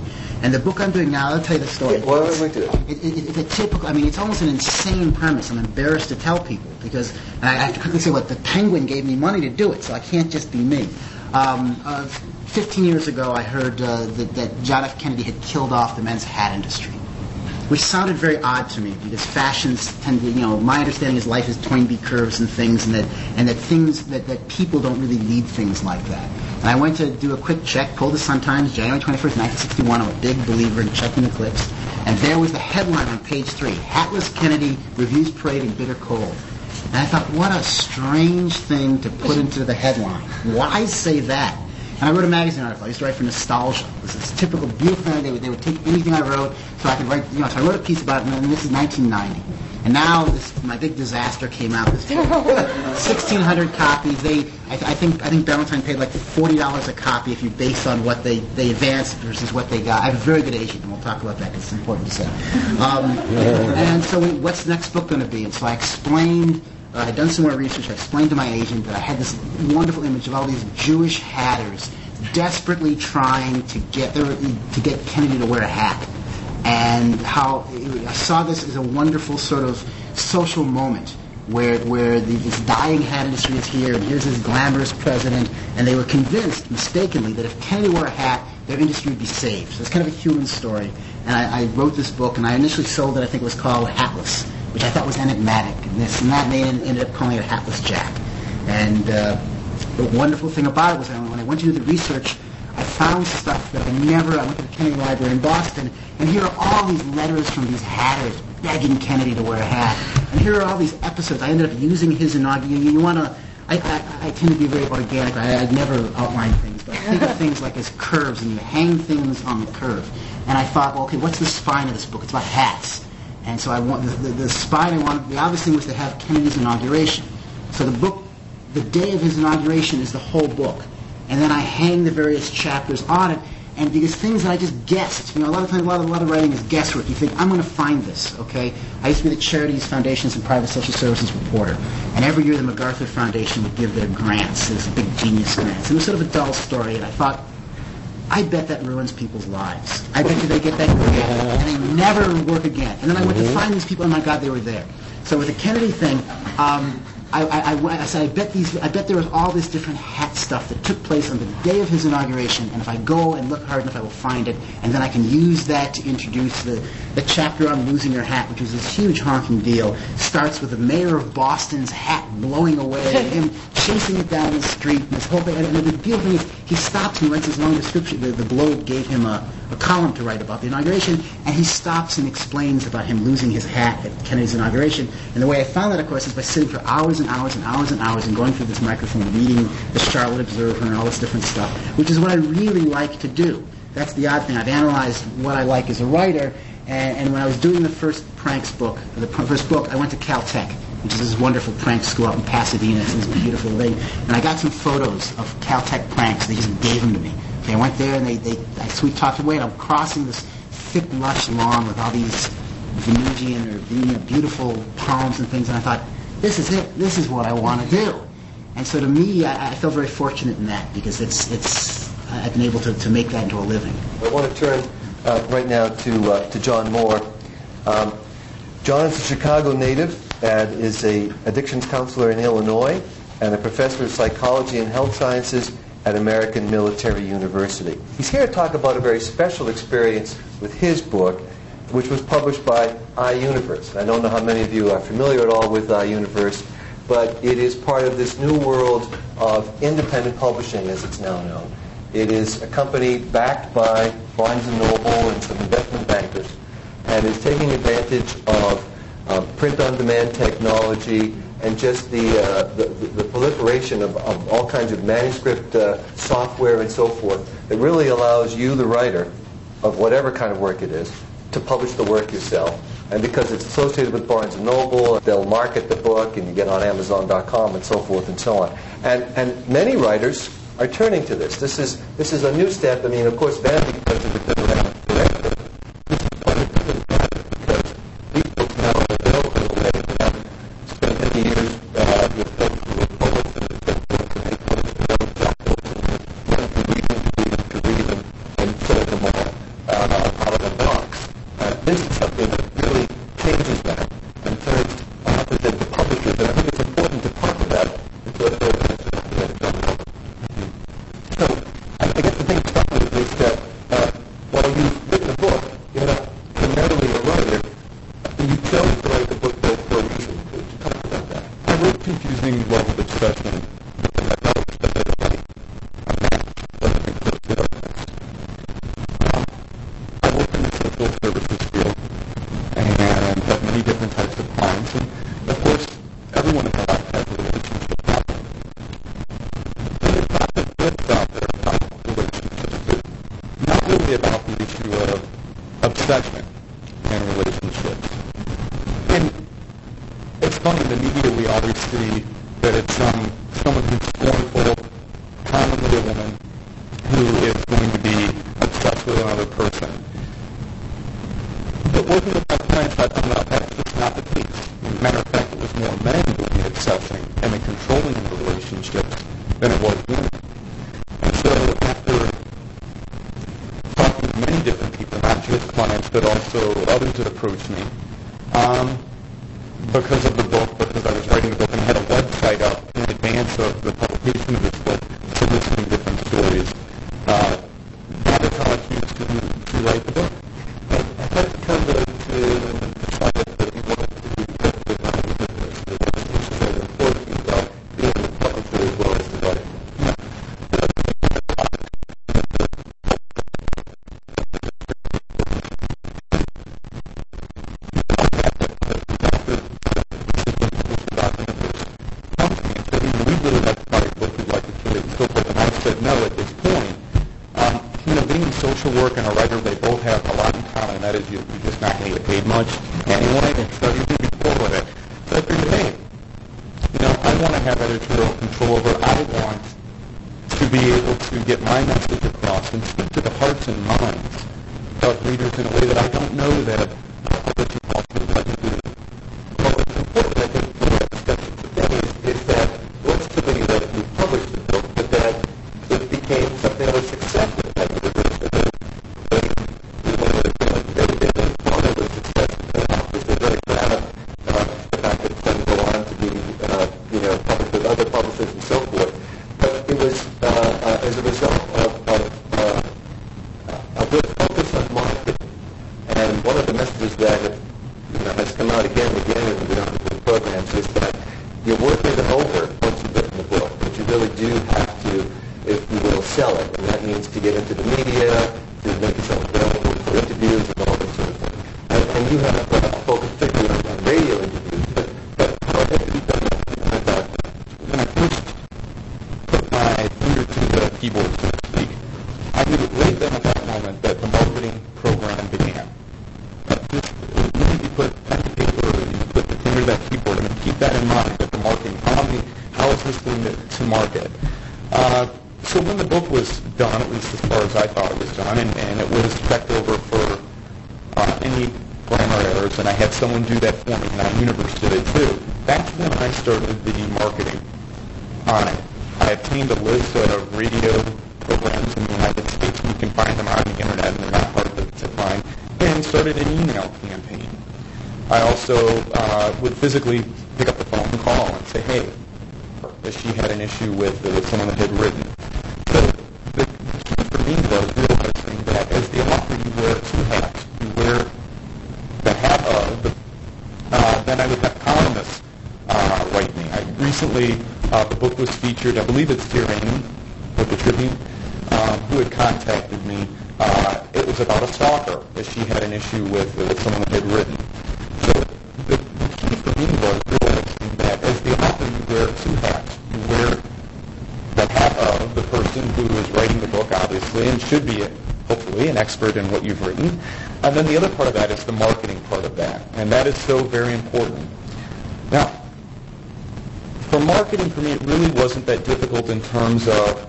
And the book I'm doing now, I'll tell you the story. Yeah, well, we do. It, it, it's a typical, I mean, it's almost an insane premise. I'm embarrassed to tell people because, and I, I have to quickly say, what, the Penguin gave me money to do it, so I can't just be me. Um, uh, fifteen years ago, I heard uh, that, that John F. Kennedy had killed off the men's hat industry, which sounded very odd to me because fashions tend to, you know, my understanding is life is Toynbee curves and things, and that and that things that, that people don't really need things like that. And I went to do a quick check, pulled the Sun-Times, January twenty-first, nineteen sixty-one. I'm a big believer in checking the clips. And there was the headline on page three, Hatless Kennedy reviews parade in bitter cold. And I thought, what a strange thing to put into the headline. Why say that? And I wrote a magazine article. I used to write for Nostalgia. It was this typical, beautiful thing. They would, they would take anything I wrote so I could write, you know, so I wrote a piece about it, and this is nineteen ninety. And now this, my big disaster came out. This sixteen hundred copies. They, I, th- I think, I think Ballantine paid like forty dollars a copy if you based on what they, they advanced versus what they got. I have a very good agent, and we'll talk about that because it's important to say. Um, and so, what's the next book going to be? And so I explained. Uh, I'd done some more research. I explained to my agent that I had this wonderful image of all these Jewish hatters desperately trying to get their, to get Kennedy to wear a hat, and how I saw this as a wonderful sort of social moment where where the, this dying hat industry is here, and here's this glamorous president, and they were convinced mistakenly that if Kennedy wore a hat, their industry would be saved. So it's kind of a human story. And I, I wrote this book, and I initially sold it. I think it was called Hatless, which I thought was enigmatic, and this and that. And they ended up calling it Hatless Jack. And uh, the wonderful thing about it was that when I went to do the research, I found stuff that I never. I went to the Kennedy Library in Boston, and here are all these letters from these hatters begging Kennedy to wear a hat. And here are all these episodes. I ended up using his inauguration. You, you want to. I, I, I tend to be very organic. I, I'd never outline things, but I think of things like as curves, and you hang things on the curve. And I thought, well, okay, what's the spine of this book? It's about hats. And so I want the, the, the spine. I wanted. The obvious thing was to have Kennedy's inauguration. So the book, the day of his inauguration, is the whole book, and then I hang the various chapters on it. And because things that I just guessed, you know, a lot of times, a lot of, a lot of writing is guesswork. You think, I'm going to find this, okay? I used to be the Charities, Foundations, and Private Social Services reporter. And every year the MacArthur Foundation would give their grants, these big genius grants. And it was sort of a dull story, and I thought, I bet that ruins people's lives. I bet you they get that grant, and they never work again. And then I went to find these people, and my God, they were there. So with the Kennedy thing, um, I, I, I, I said, I bet these. I bet there was all this different hat stuff that took place on the day of his inauguration, and if I go and look hard enough, I will find it, and then I can use that to introduce the, the chapter on losing your hat, which was this huge honking deal. Starts with the mayor of Boston's hat blowing away, and him chasing it down the street, and this whole thing. And the beautiful thing is, he stops and writes this long description. The, the Globe gave him a, a column to write about the inauguration, and he stops and explains about him losing his hat at Kennedy's inauguration. And the way I found that, of course, is by sitting for hours and hours and hours and hours and going through this microphone, reading the Charlotte Observer and all this different stuff, which is what I really like to do. That's the odd thing. I've analyzed what I like as a writer, and, and when I was doing the first pranks book, the pr- first book, I went to Caltech, which is this wonderful prank school out in Pasadena. It's this beautiful thing. And I got some photos of Caltech pranks. They just gave them to me. Okay, I went there, and they, they I sweet talked away, and I'm crossing this thick, lush lawn with all these Venusian or you know, beautiful palms and things, and I thought, this is it. This is what I want to do. And so to me, I, I feel very fortunate in that because it's it's I've been able to, to make that into a living. I want to turn uh, right now to uh, to John Moore. Um, John is a Chicago native and is a addictions counselor in Illinois and a professor of psychology and health sciences at American Military University. He's here to talk about a very special experience with his book, which was published by iUniverse. I don't know how many of you are familiar at all with iUniverse, but it is part of this new world of independent publishing, as it's now known. It is a company backed by Barnes and Noble and some investment bankers, and is taking advantage of uh, print-on-demand technology and just the, uh, the, the proliferation of, of all kinds of manuscript uh, software and so forth that really allows you, the writer, of whatever kind of work it is, to publish the work yourself. And because it's associated with Barnes and Noble, they'll market the book, and you get on Amazon dot com and so forth and so on. And and many writers are turning to this. This is this is a new step. I mean, of course, Vanity Press has been around forever. This is quite a different matter because these books now are available in a way that have spent many years uh, with folks who were published and have books, and they publish their own self-books, and one of the reasons to read them, to read them and sell them all. Uh, this is something that really changes that and turns authors into publishers. And I think it's important to talk about it until it goes into So I, I guess the thing to start with is that uh, while you've written a book, you're not primarily a writer. You chose to write the book for, for a reason. Could you talk about that? I wrote Confusing Love of Obsession because I felt that everybody a match wasn't included. Um, I work in the social services field and have many different types of clients. And of course, everyone in my life has a relationship problem. And there's lots of books out there about relationships, but not really about the issue of obsession and relationships. And it's funny, in the media we always see that it's um, someone who's scornful, commonly a woman, who is going to be obsessed with another person. But working with my clients, I found out that's just not the case. As a matter of fact, it was more men who were obsessing and then controlling the relationships than it was women. And so after talking to many different people, not just clients, but also others that approached me, um, because of the book, because I was writing the book and I had a website up in advance of the publication of this book, soliciting different stories. Uh, that is how I choose to, to write the book. I'd like to come to, to the side that you wanted to be careful about the business. The business is very important about being a publisher as well as the writer. Work and a writer, they both have a lot in common. That is, you, you're just not going to get paid much anyway, and so you do before with it. So I figured, hey, you know, I want to have editorial control over. I want to be able to get my message across and speak to the hearts and minds of readers in a way that I don't know that publishing houses would like to do. Well, it's important, I think, for our discussion today is, is that it was to me that you published the book, but that it became something that was accepted. Someone do that for me, and our universe did it too. That's when I started the marketing on it. I obtained a list of radio programs in the United States. You can find them on the internet, and they're not hard to, to find, and started an email campaign. I also uh, would physically pick up the phone and call and say, hey, that she had an issue with, uh, with someone that had written. So the key for me was realizing that as the author, you wear two hats. You wear the hat of the Uh, then I would have columnists uh, write me. I recently, uh, the book was featured, I believe it's Dear Amy, with the Tribune, um, who had contacted me. Uh, it was about a stalker that she had an issue with, with someone that had written. So the, the key for me was realizing that as the author, you wear two hats. You wear the hat of the person who is writing the book, obviously, and should be, hopefully, an expert in what you've written. And then the other part of that is the marketing part of that. And that is so very important. Now, for marketing, for me, it really wasn't that difficult in terms of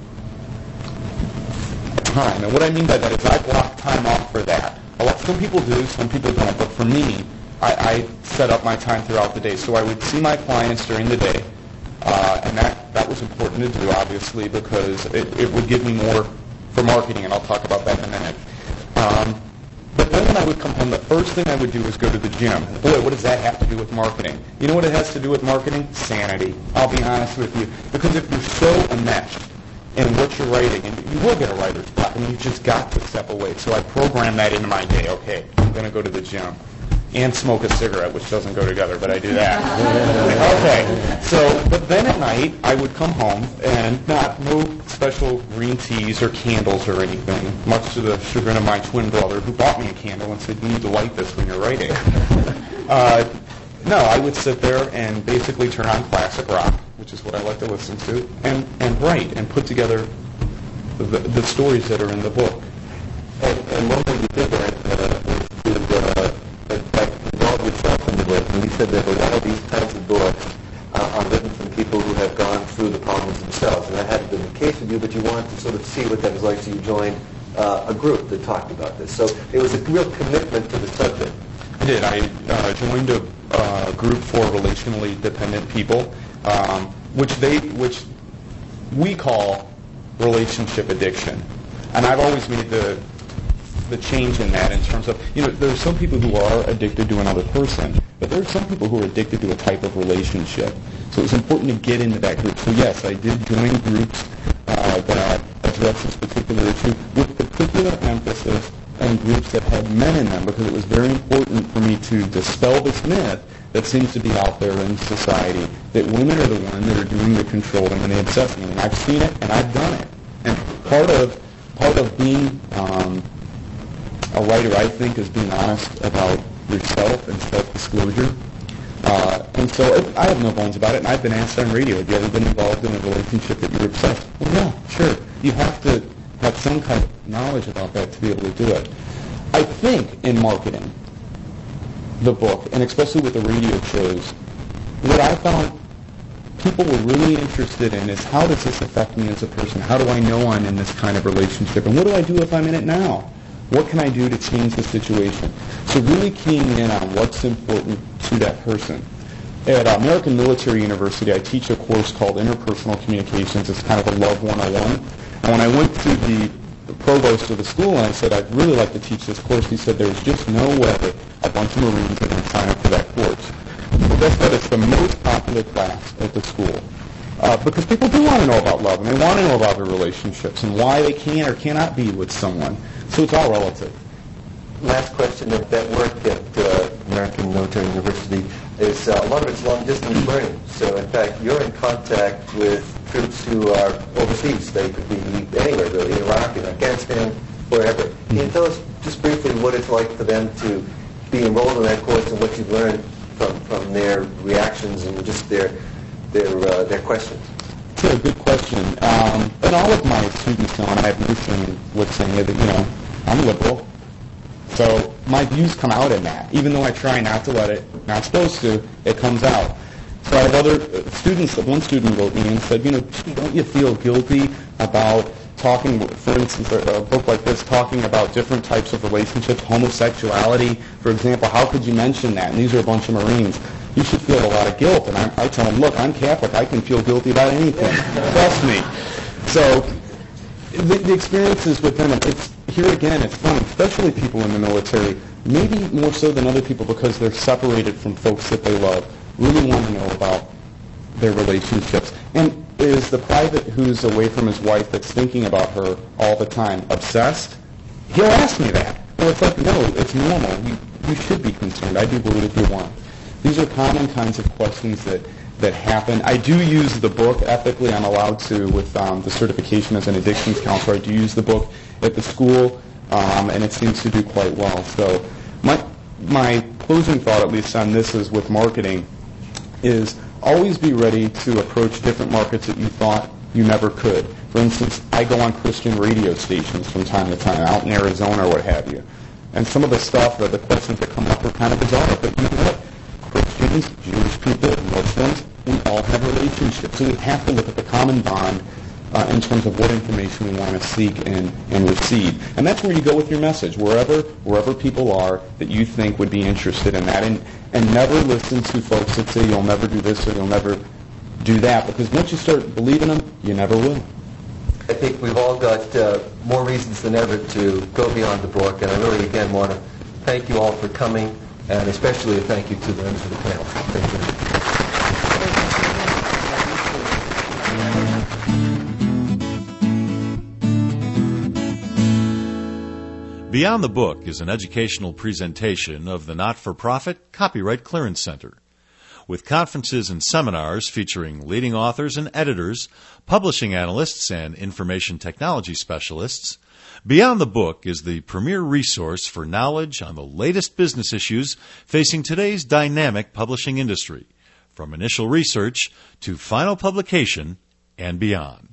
time. And what I mean by that is I block time off for that. A lot, some people do, some people don't. But for me, I, I set up my time throughout the day. So I would see my clients during the day. Uh, and that, that was important to do, obviously, because it, it would give me more for marketing. And I'll talk about that in a minute. Um, But then then I would come home. The first thing I would do is go to the gym. Boy, what does that have to do with marketing? You know what it has to do with marketing? Sanity. I'll be honest with you. Because if you're so enmeshed in what you're writing, and you will get a writer's block, I mean, you've just got to step away. So I program that into my day. Okay, I'm going to go to the gym and smoke a cigarette, which doesn't go together, but I do that. Okay, so, but then at night, I would come home and not, no special green teas or candles or anything, much to the chagrin of my twin brother, who bought me a candle and said, you need to light this when you're writing. Uh, no, I would sit there and basically turn on classic rock, which is what I like to listen to, and, and write and put together the, the stories that are in the book. And, and one way you did that uh, is to uh, like, involve yourself in the book. And you said that a lot of these kinds of books uh, are written from people who have gone through the problems themselves. And that hadn't been the case with you, but you wanted to sort of see what that was like, so you joined uh, a group that talked about this. So it was a real commitment to the subject. I did. I uh, joined a uh, group for relationally dependent people, um, which they, which we call relationship addiction. And I've always made the the change in that in terms of, you know, there are some people who are addicted to another person, but there are some people who are addicted to a type of relationship. So it's important to get into that group. So yes, I did join groups uh, that address this particular issue with particular emphasis on groups that had men in them, because it was very important for me to dispel this myth that seems to be out there in society, that women are the ones that are doing the controlling and the obsessing. And I've seen it and I've done it. And part of part of being um, a writer, I think, is being honest about yourself and self-disclosure. Uh, and so it, I have no bones about it, and I've been asked on radio, have you ever been involved in a relationship that you're obsessed? Well, yeah, sure. You have to have some kind of knowledge about that to be able to do it. I think in marketing, the book, and especially with the radio shows, what I found people were really interested in is, how does this affect me as a person? How do I know I'm in this kind of relationship? And what do I do if I'm in it now? What can I do to change the situation? So really keying in on what's important to that person. At American Military University, I teach a course called Interpersonal Communications. It's kind of a Love one oh one. And when I went to the, the provost of the school and I said, I'd really like to teach this course, he said, there's just no way a bunch of Marines are going to sign up for that course. Well, guess what? It's the most popular class at the school. Uh, because people do want to know about love, and they want to know about their relationships and why they can or cannot be with someone. So it's all relative. Last question of that work at uh, American Military University is uh, a lot of it's long-distance learning. So, in fact, you're in contact with troops who are overseas. They could be anywhere, really, Iraq, in Afghanistan, wherever. Can you tell us just briefly what it's like for them to be enrolled in that course and what you've learned from, from their reactions and just their their uh, their questions? It's a good question. Um, and all of my students know, and I have no shame with saying that, you know, I'm liberal. So my views come out in that. Even though I try not to let it, not supposed to, it comes out. So I have other uh, students, one student wrote me and said, you know, don't you feel guilty about talking, for instance, a, a book like this, talking about different types of relationships, homosexuality, for example, how could you mention that? And these are a bunch of Marines. You should feel a lot of guilt. And I, I tell them, look, I'm Catholic. I can feel guilty about anything. Trust me. So the, the experiences with them, it's, here again, it's fun, especially people in the military, maybe more so than other people because they're separated from folks that they love, really want to know about their relationships. And is the private who's away from his wife that's thinking about her all the time obsessed? He'll ask me that. Well, it's like, no, it's normal. You, you should be concerned. I'd be worried if you weren't. These are common kinds of questions that, that happen. I do use the book ethically. I'm allowed to with um, the certification as an addictions counselor. I do use the book at the school, um, and it seems to do quite well. So my my closing thought, at least on this, is with marketing, is always be ready to approach different markets that you thought you never could. For instance, I go on Christian radio stations from time to time, out in Arizona or what have you. And some of the stuff, or the questions that come up are kind of bizarre, but you know what? Christians, Jewish people, Muslims, we all have relationships. So we have to look at the common bond uh, in terms of what information we want to seek and, and receive. And that's where you go with your message, wherever wherever people are that you think would be interested in that. And, and never listen to folks that say you'll never do this or you'll never do that, because once you start believing them, you never will. I think we've all got uh, more reasons than ever to go beyond the book, and I really, again, want to thank you all for coming, and especially a thank you to the members of the panel. Thank you. Beyond the Book is an educational presentation of the not-for-profit Copyright Clearance Center. With conferences and seminars featuring leading authors and editors, publishing analysts, and information technology specialists, Beyond the Book is the premier resource for knowledge on the latest business issues facing today's dynamic publishing industry, from initial research to final publication and beyond.